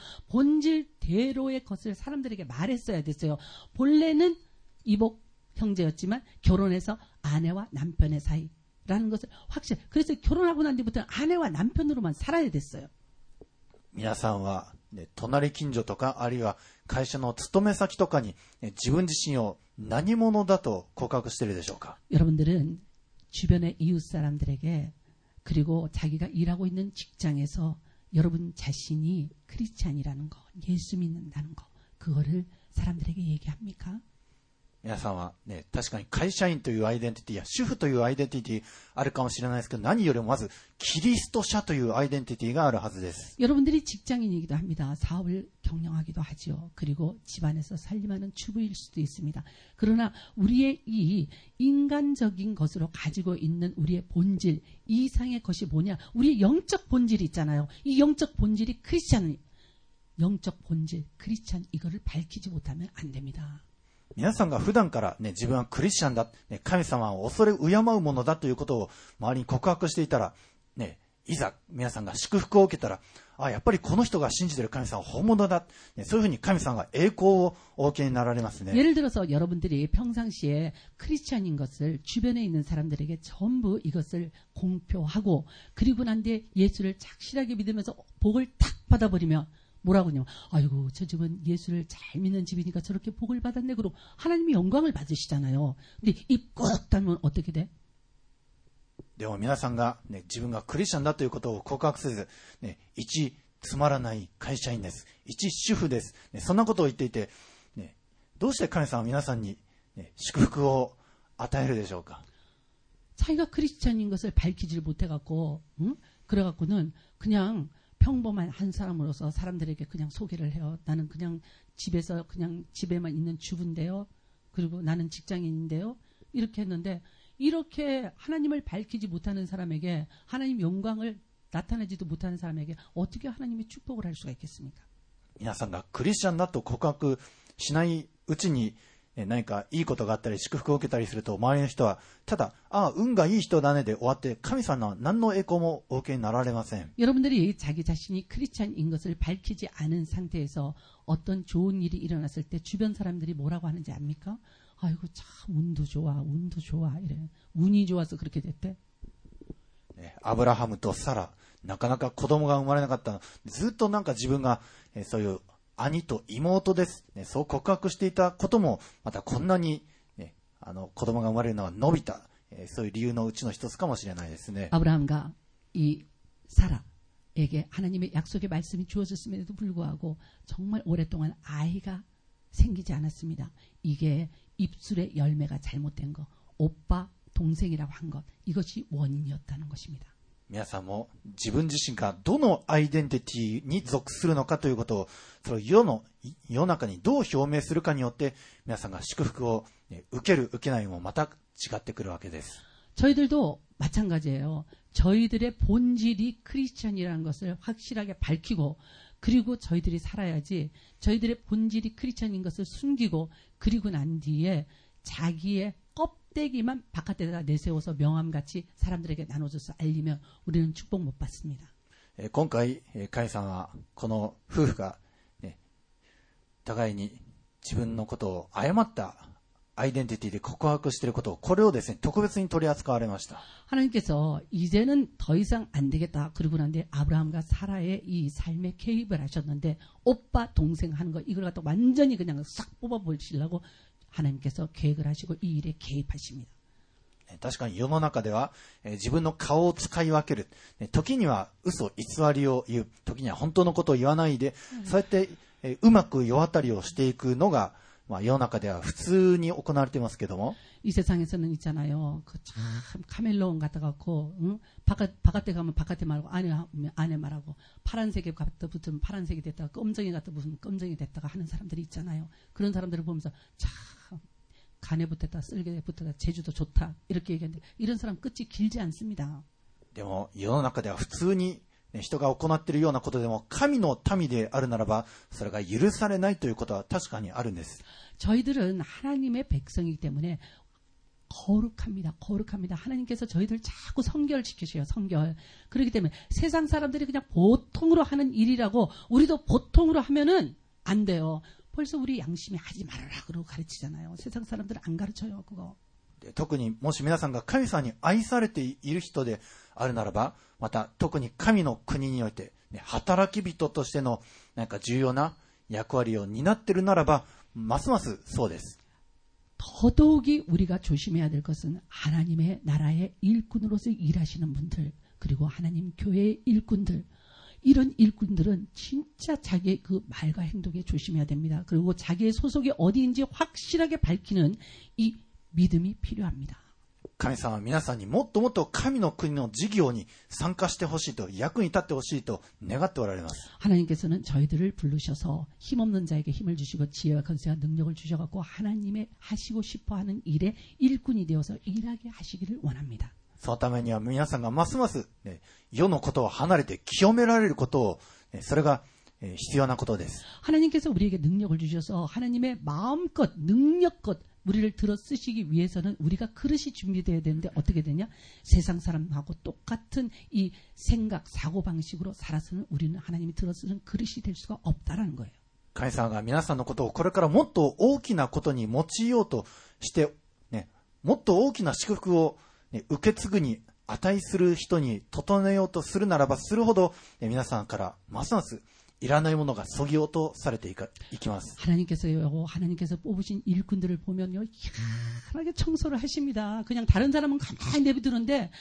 본질대로의 것을 사람들에게 말했어야 됐어요. 본래는 이복 형제였지만 결혼해서 아내와 남편의 사이라는 것을 확실히. 그래서 결혼하고 난 뒤부터는 아내와 남편으로만 살아야 됐어요. 皆さんは、隣近所とかあるいは会社の勤め先とかに、自分自身を何者だと告白しているでしょうか？ 여러분들은 주변의 이웃 사람들에게, 그리고 자기가 일하고 있는 직장에서 여러분 자신이 크리스찬이라는 거, 예수 믿는다는 거, 그거를 사람들에게 얘기합니까? 皆さんはね、確かに会社員というアイデンティティや主婦というアイデンティティあるかもしれないですけど、何よりもまずキリスト者というアイデンティティがあるはずです。 여러분들이 직장인이기도 합니다. 사업을 경영하기도 하죠. 그리고 집안에서 살림하는 주부일 수도 있습니다. 그러나 우리의 이 인간적인 것으로 가지고 있는 우리의 본질 이상의 것이 뭐냐? 우리의 영적 본질이 있잖아요. 이 영적 본질이 크리스찬, 영적 본질 크리스찬, 이거를 밝히지 못하면 안 됩니다. 皆さんが普段からね、自分はクリスチャンだ、ね、神様を恐れ敬うものだということを周りに告白していたら、ね、いざ皆さんが祝福を受けたら、やっぱりこの人が信じている神様は本物だ、ね、そういうふうに神様が栄光をお受けになられますね。 예를 들어서 여러분들이 평상시에 크리스찬인 것을 주변에 있는 사람들에게 전부 이것을 공표하고, 그리고 난 뒤에 예수를 착실하게 믿으면서 복을 탁 받아버리면 뭐라고 하냐면, 아이고 저 집은 예수를 잘 믿는 집이니까 저렇게 복을 받았네. 그러고 하나님이 영광을 받으시잖아요. 근데 입 꾹 닫으면 어떻게 돼? でも皆さんが、ね、自分がクリスチャンだということを告白せず、ね、一つまらない会社員です。一主婦です。ね、そんなことを言っていて、ね、どうして神様は皆さんに、ね、祝福を与えるでしょうか。 자기가 크리스찬인 것을 밝히질 못해갖고, 응? 그래갖고는 그냥 평범한 한 사람으로서 사람들에게 그냥 소개를 해요. 나는 그냥 집에서 그냥 집에만 있는 주부인데요. 그리고 나는 직장인인데요. 이렇게 했는데, 이렇게 하나님을 밝히지 못하는 사람에게, 하나님 영광을 나타내지도 못하는 사람에게 어떻게 하나님의 축복을 할 수가 있겠습니까? 皆さんがクリスチャンだと告白しないうちに何かいいことがあったり祝福を受けたりすると、周りの人はただ運がいい人だねで終わって、神様は何の栄光もお受けになられません。 여러분들이 자기 자신이 크리스찬인 것을 밝히지 않은 상태에서 어떤 좋은 일이 일어났을 때 주변 사람들이 뭐라고 하는지 압니까? 아이고 참 운도 좋아 이래. 운이 좋아서 그렇게 됐대. アブラハムとサラ、なかなか子供が生まれなかった。ずっとなんか自分がそういう兄と妹です、ね、そう告白していたことも、またこんなに、ね、子供が生まれるのは伸びた、そういう理由のうちの一つかもしれないですね。 아브라함과 이 사라에게 하나님의 약속의 말씀이 주어졌음에도 불구하고 정말 오랫동안 아이가 생기지 않았습니다. 이게 입술의 열매가 잘못된 거, 오빠, 동생이라고 한 것, 이것이 원인이었다는 것입니다. 皆さんも自分自身がどのアイデンティティに属するのかということを、それを世の中にどう表明するかによって、皆さんが祝福を受ける受けないもまた違ってくるわけです。 저희들도 마찬가지예요. 저희들의 본질이 크리스찬이라는 것을 확실하게 밝히고, 그리고 저희들이 살아야지, 저희들의 본질이 크리스찬인 것을 숨기고, 그리고 난 뒤에 자기의 껍데기만 바깥에다가 내세워서 명함같이 사람들에게 나눠줘서 알리면 우리는 축복 못 받습니다. 今回、神様はこの夫婦が、互いに自分のことを誤ったアイデンティティで告白していることを、これをですね、特別に取り扱われました。 하나님께서 이제는 더 이상 안 되겠다. 그러고 난데 아브라함과 사라의 이 삶에 개입을 하셨는데, 오빠 동생 하는 거 이걸 갖다 완전히 그냥 싹 뽑아버리시려고 하나님께서 계획을 하시고 이 일에 개입하십니다. 確かに世の中では、自分の顔を使い分ける、時には嘘偽りを言う、時には本当のことを言わないで、そうやって、うまく世渡りをしていくのが、世の中では普通に行われていますけども、 이 세상에서는 있잖아요. 그 참 카멜레온 같아 갖고, 응? 바깥에 가면 바깥에 말고 안에 말하고, 파란색이 갖다 붙으면 파란색이 됐다가 검정이 갖다 붙으면 검정이 됐다가 하는 사람들이 있잖아요. 그런 사람들을 보면서 참 간에 붙었다, 쓸개 붙었다, 제주도 좋다 이렇게 얘기하는데, 이런 사람 끝이 길지 않습니다. でも世の中では普通に人が行っているようなことでも、神の民であるならばそれが許されないということは確かにあるんです。 저희들은 하나님의 백성이기 때문에 거룩합니다. 하나님께서 저희들 자꾸 성결시키셔요. 성결. 그렇기 때문에 세상 사람들이 그냥 보통으로 하는 일이라고 우리도 보통으로 하면은 안 돼요. 벌써 우리 양심이 하지 말아라 그러고 가르치잖아요. 세상 사람들은 안 가르쳐요. 그거. 特にもし皆さんが神様に愛されている人であるならば、また特に神の国において、働き人としてのなんか重要な役割を担っているならば、ますますそうです。 더더욱이 우리가 조심해야 될 것은 하나님의 나라의 일꾼으로서 일하시는 분들, 그리고 하나님 교회의 일꾼들, 이런 일꾼들은 진짜 자기의 그 말과 행동에 조심해야 됩니다. 그리고 자기의 소속이 어디인지 확실하게 밝히는 이 믿음이 필요합니다. 神様は皆さんにもっともっと神の国の事業に参加してほしいと、役に立ってほしいと願っておられます。 하나님께서는 저희들을 부르셔서 힘없는 자에게 힘을 주시고 지혜와 권세와 능력을 주셔갖고 하나님의 하시고 싶어하는 일에 일꾼이 되어서 일하게 하시기를 원합니다. そのためには皆さんがますます、世のことを離れて清められることを、それが必要なことです。 하나님께서 우리에게 능력을 주셔서 하나님의 마음껏 능력껏 우리를 들어 쓰시기 위해서는 우리가 그릇이 준비되어야 되는데 어떻게 되냐? 세상 사람하고 똑같은 이 생각, 사고방식으로 살아서는 우리는 하나님이 들어 쓰는 그릇이 될 수가 없다라는 거예요. 神様が皆さんのことをこれからもっと大きなことに用いようとして、もっと大きな祝福を、受け継ぐに値する人に整えようとするならばするほど、皆さんからますますいらないものが削ぎ落とされていきます。 하나님께서 뽑으신 일꾼들을 보면요, 희한하게 청소를 하십니다. 그냥 다른 사람은 가만히 내비두는데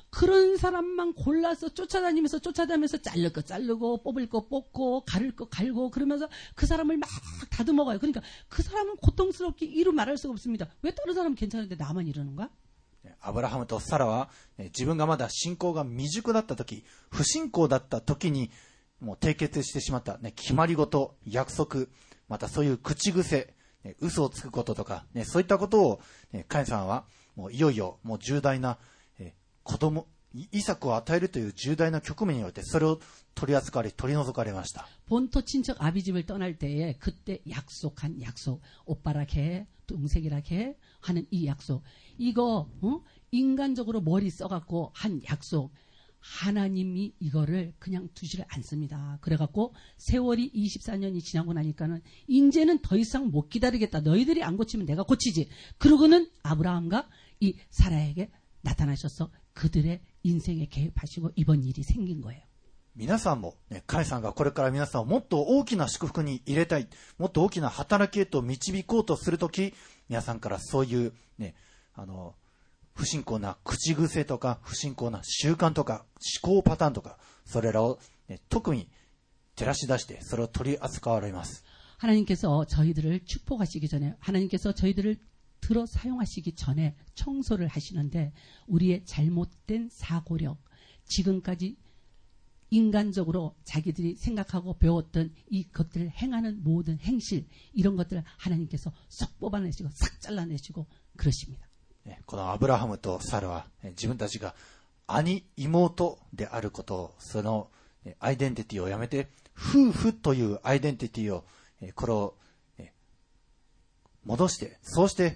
그런 사람만 골라서 쫓아다니면서 자를 거 자르고 뽑을 거 뽑고 가를 거 갈고 그러면서 그 사람을 막 다듬어가요. 그러니까 그 사람은 고통스럽게 이루 말할 수가 없습니다. 왜 다른 사람은 괜찮은데 나만 이러는가? アブラハムとサラは、自分がまだ信仰が未熟だった時、不信仰だった時に、もう締結してしまった、決まり事、約束、またそういう口癖、嘘をつくこととか、そういったことを、神様は、もういよいよ、もう重大な、子供、イサクを与えるという重大な局面において、それを取り扱われ、取り除かれました。 본토 친척 아비집을 떠날 때에 그때 약속한 약속, 오빠라 해, 동생이라 해 하는 이 약속, 이거 인간적으로 머리 써갖고 한 약속, 하나님이 이거를 그냥 두지를 않습니다. 그래갖고 세월이 24년이 지나고 나니까는 이제는 더 이상 못 기다리겠다. 너희들이 안 고치면 내가 고치지. 그러고는 아브라함과 이 사라에게 나타나셔서 그들의 인생에 개입하시고 이번 일이 생긴 거예요. 皆さんも、神様がこれから皆さんをもっと大きな祝福に入れたい、もっと大きな働きへと導こうとするとき、皆さんからそういう、不信仰な口癖とか、不信仰な習慣とか、思考パターンとか、それらを、特に照らし出して、それを取り扱われます。 하나님께서 저희들을 축복하시기 전에, 하나님께서 저희들을 들어 사용하시기 전에 청소를 하시는데 우리의 잘못된 사고력, 지금까지 인간적으로 자기들이 생각하고 배웠던 이 것들을 행하는 모든 행실, 이런 것들을 하나님께서 쏙 뽑아내시고 싹 잘라내시고 그러십니다. このアブラハムとサラは自分たちが兄妹であることを、そのアイデンティティをやめて夫婦というアイデンティティをこれを戻して、そうして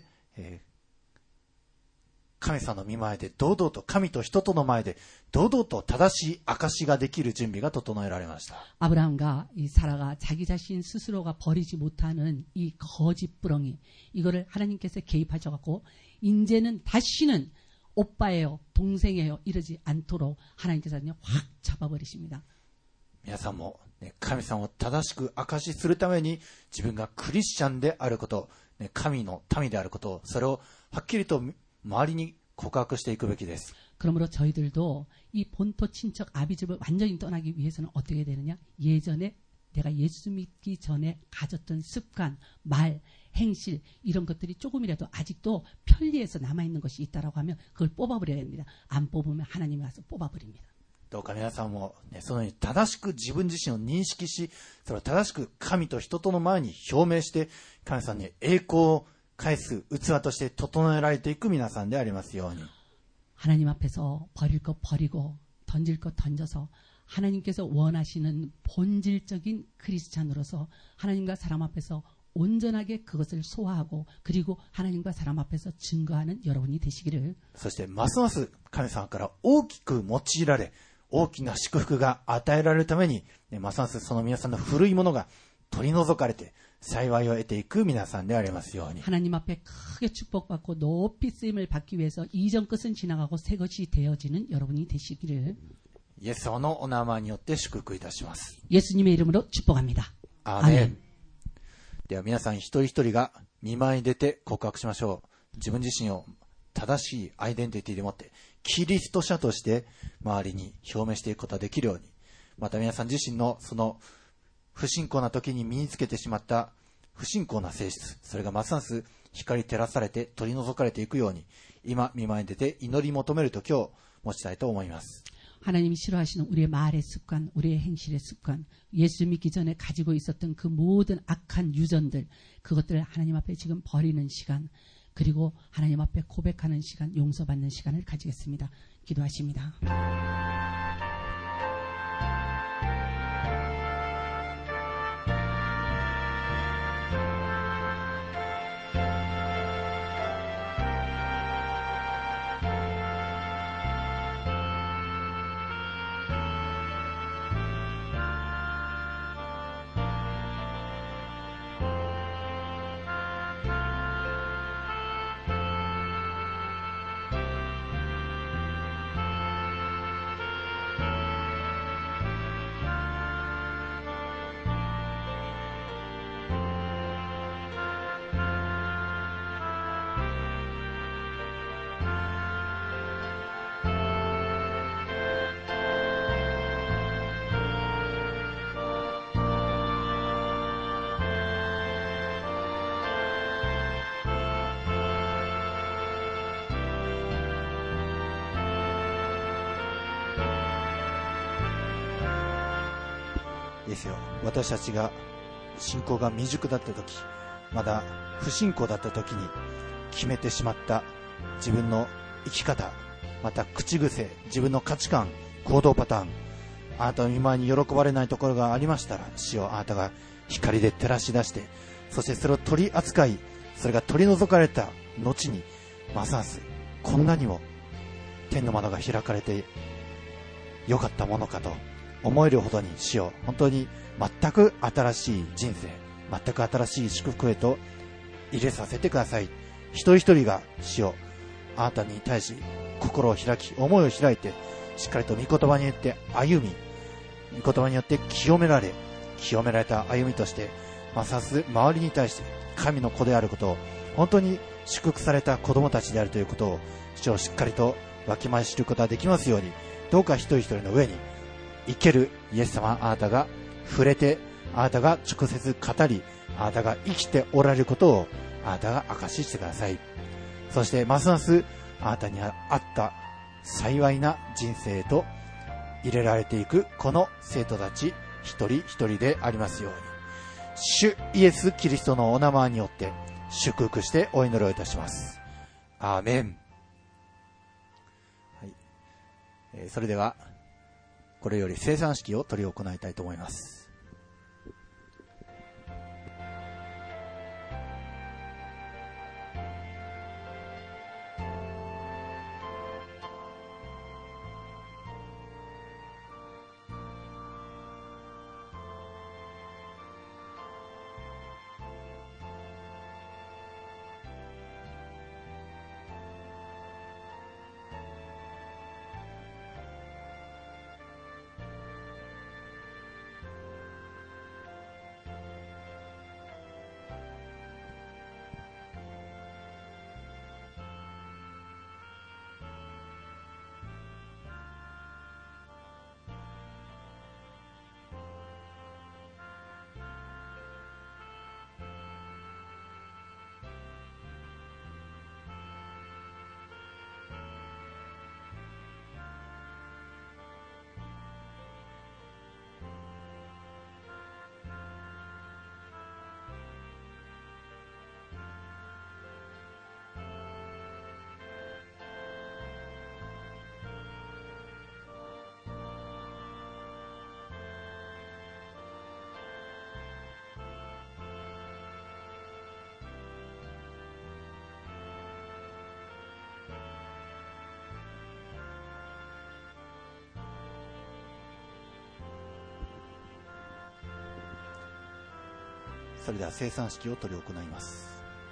神様の御前で堂々と、神と人との前で堂々と正しい証ができる準備が整えられました。 아브라함과 이 사라가 자기 자신 스스로가 버리지 못하는 이 거짓부렁이, 이거를 하나님께서 개입하셔갖고 이제는 다시는 오빠예요, 동생이에요 이러지 않도록 하나님께서 확 잡아버리십니다. 皆さんも、神様を正しく証しするために自分がクリスチャンであること、神の民であること、それをはっきりと周りに告白していくべきです。 그러므로 저희들도 이 본토 친척 아비집을 완전히 떠나기 위해서는 어떻게 되느냐? 예전에 내가 예수 믿기 전에 가졌던 습관, 말, 행실 이런 것들이 조금이라도 아직도 편리해서 남아있는 것이 있다라고 하면 그걸 뽑아버려야 됩니다. 안 뽑으면 하나님이 와서 뽑아버립니다. どうか皆さんも、そのように正しく自分自身を認識し、それを正しく神と人との前に表明して、神様に栄光を返す器として整えられていく皆さんでありますように。 하나님 앞에서 버릴 것 버리고 던질 것 던져서 하나님께서 원하시는 본질적인 크리스찬으로서 하나님과 사람 앞에서 온전하게 그것을 소화하고 그리고 하나님과 사람 앞에서 증거하는 여러분이 되시기를. そしてますます神様から大きく用いられ、大きな祝福が与えられるために、ますますその皆さんの古いものが取り除かれて幸いを得ていく皆さんでありますように。 하나님 앞에 크게 축복받고 높이 쓰임을 받기 위해서 이전 것은 지나가고 새 것이 되어지는 여러분이 되시기를. イエス様のお名前によって祝福いたします。 예수님의 이름으로 축복합니다. アーメン。では皆さん一人一人が見舞いに出て告白しましょう。自分自身を正しいアイデンティティでもってキリスト者として周りに表明していくことができるように、また皆さん自身のその不信仰な時に身につけてしまった不信仰な性質、それがますます光照らされて取り除かれていくように、今見舞いに出て祈り求める時を持ちたいと思います。 하나님이 싫어하시는 우리의 말의 습관, 우리의 행실의 습관, 예수 믿기 전에 가지고 있었던 그 모든 악한 유전들, 그것들을 하나님 앞에 지금 버리는 시간, 그리고 하나님 앞에 고백하는 시간, 용서받는 시간을 가지겠습니다. 기도하십니다. イエスよ、私たちが信仰が未熟だった時、まだ不信仰だった時に決めてしまった自分の生き方、また口癖、自分の価値観、行動パターン、あなたの見舞いに喜ばれないところがありましたら、主よ、あなたが光で照らし出して、そしてそれを取り扱い、それが取り除かれた後に、ますますこんなにも天の窓が開かれてよかったものかと思えるほどに、主よ、本当に全く新しい人生、全く新しい祝福へと入れさせてください。一人一人が主よ、あなたに対し心を開き、思いを開いて、しっかりと御言葉によって歩み、御言葉によって清められた歩みとして、ますます周りに対して神の子であることを、本当に祝福された子供たちであるということを、主をしっかりとわきまえ知ることができますように、どうか一人一人の上に生けるイエス様、あなたが触れて、あなたが直接語り、あなたが生きておられることをあなたが証ししてください。そしてますますあなたにあった幸いな人生へと入れられていくこの生徒たち一人一人でありますように、主イエスキリストのお名前によって祝福してお祈りをいたします。アーメン。はい、それではこれより聖餐式を執り行いたいと思います。それでは聖餐式を執り行います。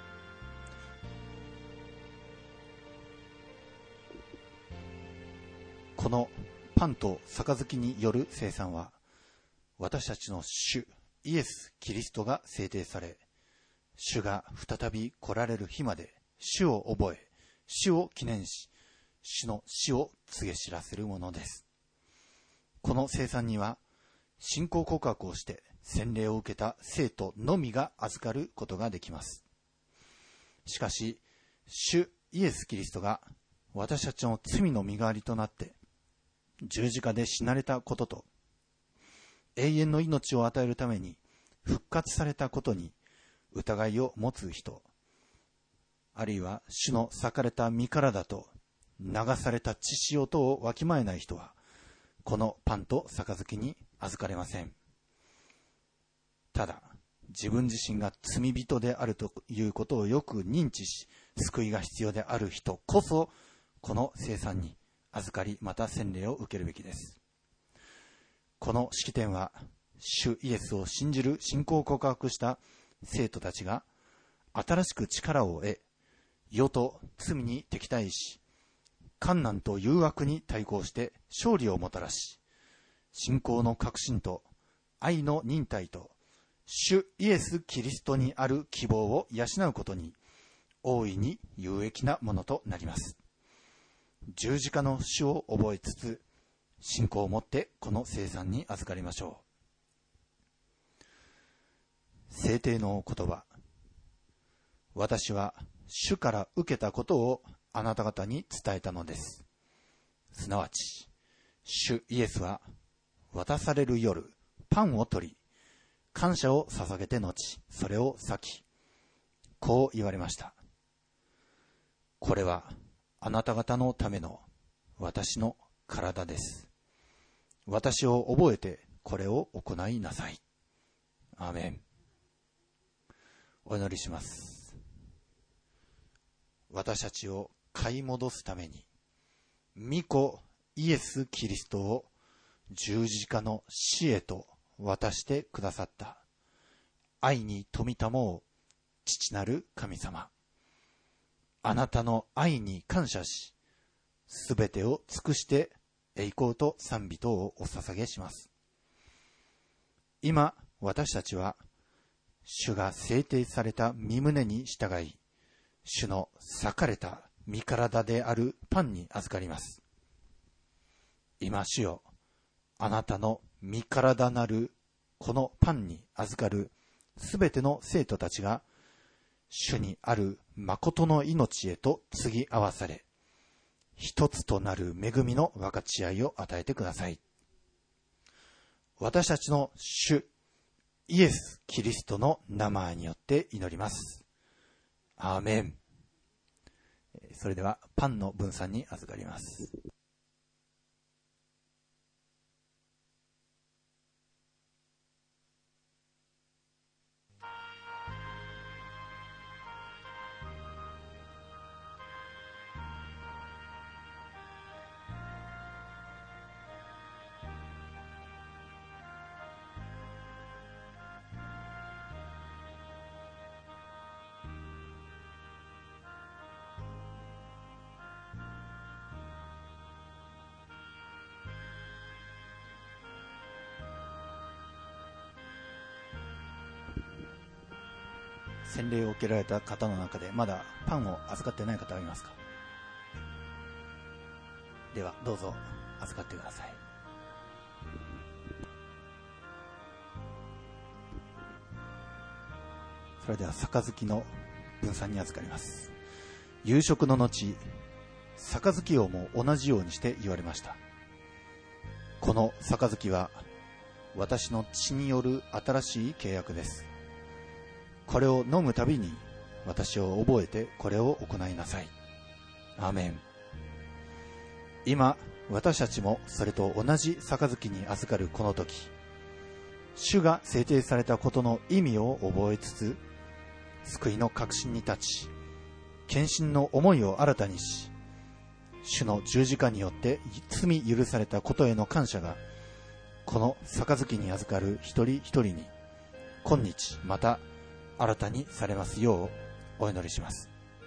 このパンと杯による聖餐は、私たちの主イエス・キリストが制定され、主が再び来られる日まで主を覚え、主を記念し、主の死を告げ知らせるものです。この聖餐には、信仰告白をして洗礼を受けた生徒のみが預かることができます。しかし、主イエス・キリストが私たちの罪の身代わりとなって十字架で死なれたことと、永遠の命を与えるために復活されたことに疑いを持つ人、あるいは主の裂かれた身体と流された血潮とをわきまえない人は、このパンと杯に預かれません。ただ、自分自身が罪人であるということをよく認知し、救いが必要である人こそ、この聖餐に預かり、また洗礼を受けるべきです。この式典は、主イエスを信じる信仰を告白した生徒たちが、新しく力を得、世と罪に敵対し、困難と誘惑に対抗して勝利をもたらし、信仰の確信と愛の忍耐と主イエス・キリストにある希望を養うことに大いに有益なものとなります。十字架の主を覚えつつ、信仰を持ってこの聖餐に預かりましょう。聖帝の言葉。私は主から受けたことをあなた方に伝えたのです。すなわち、主イエスは渡される夜、 パンを取り、感謝を捧げて後、それを裂き、こう言われました。これはあなた方のための私の体です。私を覚えてこれを行いなさい。アーメン。お祈りします。私たちを買い戻すために、御子イエス・キリストを十字架の死へと渡してくださった愛に富みたもう父なる神様、あなたの愛に感謝し、すべてを尽くして栄光と賛美とをお捧げします。今私たちは主が制定された御胸に従い、主の裂かれた身体であるパンに預かります。今主よ、あなたの身体なるこのパンに預かるすべての生徒たちが、主にある誠の命へと継ぎ合わされ、一つとなる恵みの分かち合いを与えてください。私たちの主イエス・キリストの名前によって祈ります。アーメン。それではパンの分散に預かります。洗礼を受けられた方の中でまだパンを預かってない方はいますか？ではどうぞ預かってください。それでは杯の分散に預かります。夕食の後、杯をも同じようにして言われました。この杯は私の血による新しい契約です。これを飲むたびに私を覚えてこれを行いなさい。アーメン。今私たちもそれと同じ杯に預かるこの時、主が制定されたことの意味を覚えつつ、救いの確信に立ち、献身の思いを新たにし、主の十字架によって罪許されたことへの感謝が、この杯に預かる一人一人に今日また新たにされますようお祈りします。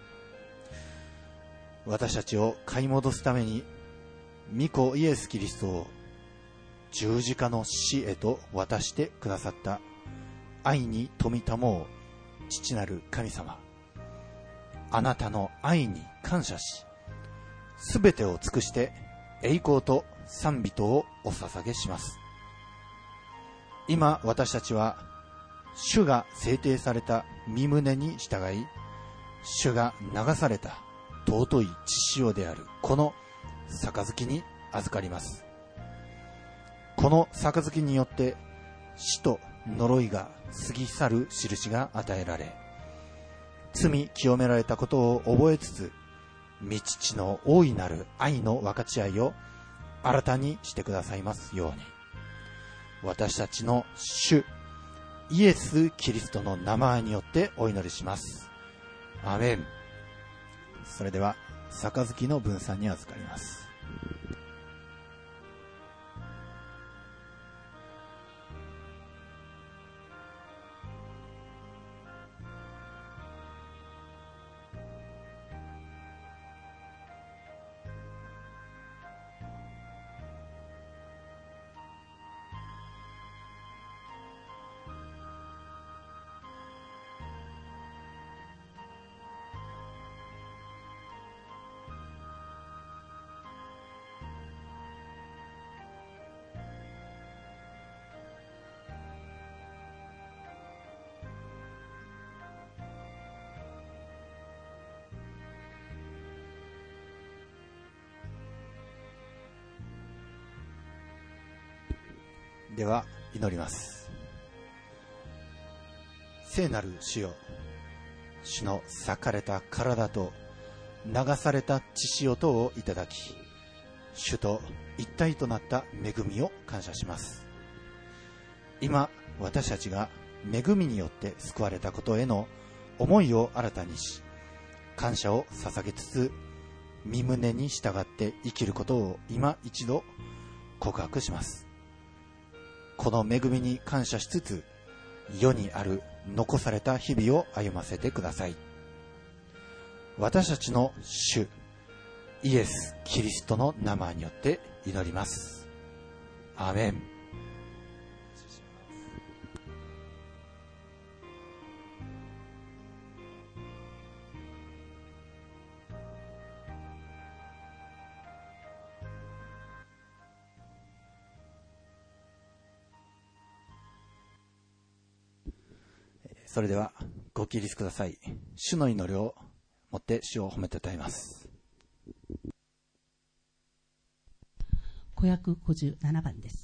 私たちを買い戻すために御子イエス・キリストを十字架の死へと渡してくださった愛に富みたもう父なる神様、あなたの愛に感謝し、すべてを尽くして栄光と賛美とをお捧げします。今私たちは主が制定された御胸に従い、主が流された尊い血潮であるこの杯に預かります。この杯によって死と呪いが過ぎ去る印が与えられ、罪清められたことを覚えつつ、御父の大いなる愛の分かち合いを新たにしてくださいますように、私たちの主イエス・キリストの名前によってお祈りします。アーメン。それでは杯の分散に預かります。では祈ります。聖なる主よ、主の裂かれた体と流された血潮等をいただき、主と一体となった恵みを感謝します。今私たちが恵みによって救われたことへの思いを新たにし、感謝を捧げつつ御胸に従って生きることを今一度告白します。この恵みに感謝しつつ、世にある残された日々を歩ませてください。私たちの主イエス・キリストの名前によって祈ります。アーメン。それではご起立ください。主の祈りを持って主を褒めて歌います。 小約57番です。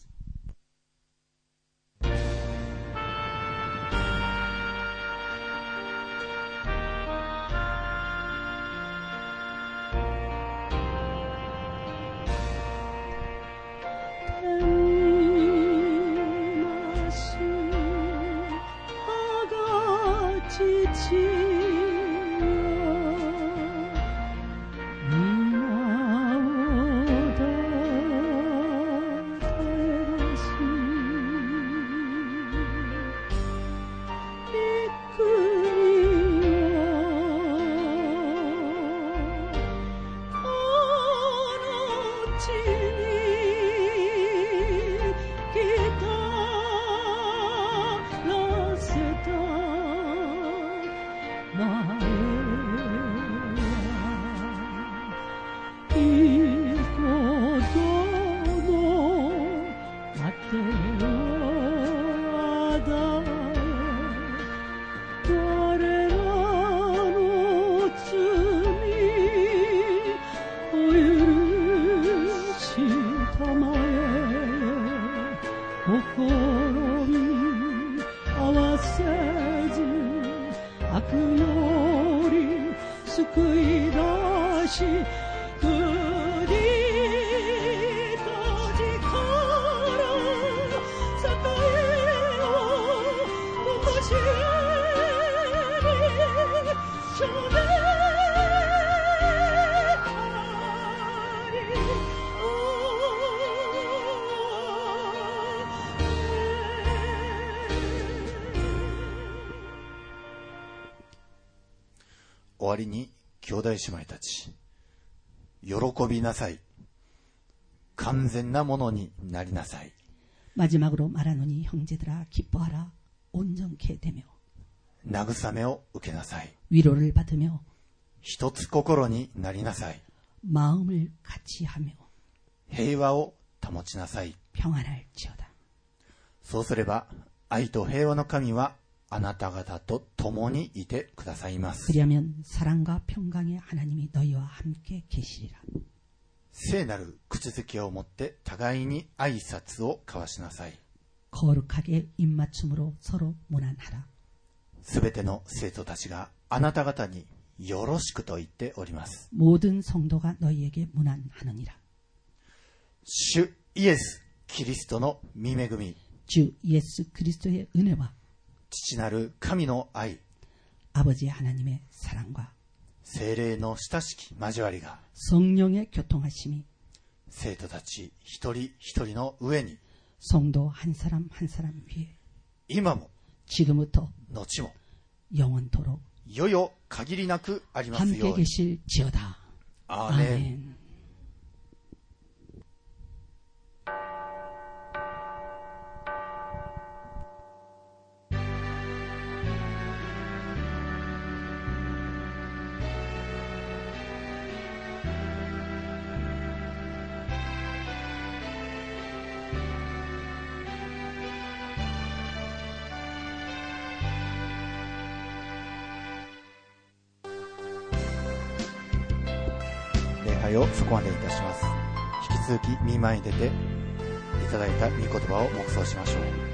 終わりに兄弟姉妹たち、喜びなさい。完全なものになりなさい。 마지막으로 말하노니 형제들아 기뻐하라. 온전케 되며 慰めを受けなさい。 위로를 받으며 一つ心になりなさい。 마음을 같이 하며 平和を保ちなさい。 평안할지어다. そうすれば愛と平和の神はあなた方と共にいてくださいます。 그리하면 사랑과 평강의 하나님이 너희와 함께 계시리라. 聖なる口づけをもって互いに挨拶を交わしなさい。 거룩하게 입맞춤으로 서로 문안하라. すべての生徒たちがあなた方によろしくと言っております。 모든 성도가 너희에게 문안하느니라. 主イエス・キリストの御恵み、 주 예수 그리스도의 은혜와 父なる神の愛、 아버지 하나님의 사랑과 聖霊の親しき交わりが 성령의 교통하심이 生徒たち一人一人の上に 성도 한 사람 한 사람 위에 今も 지금부터 後も 영원토록 よよ限りなくありますよ 함께 うに。 계실지어다. アーメン。 아멘. 礼拝をそこまでいたします。引き続き御前に出ていただいた御言葉を黙想しましょう。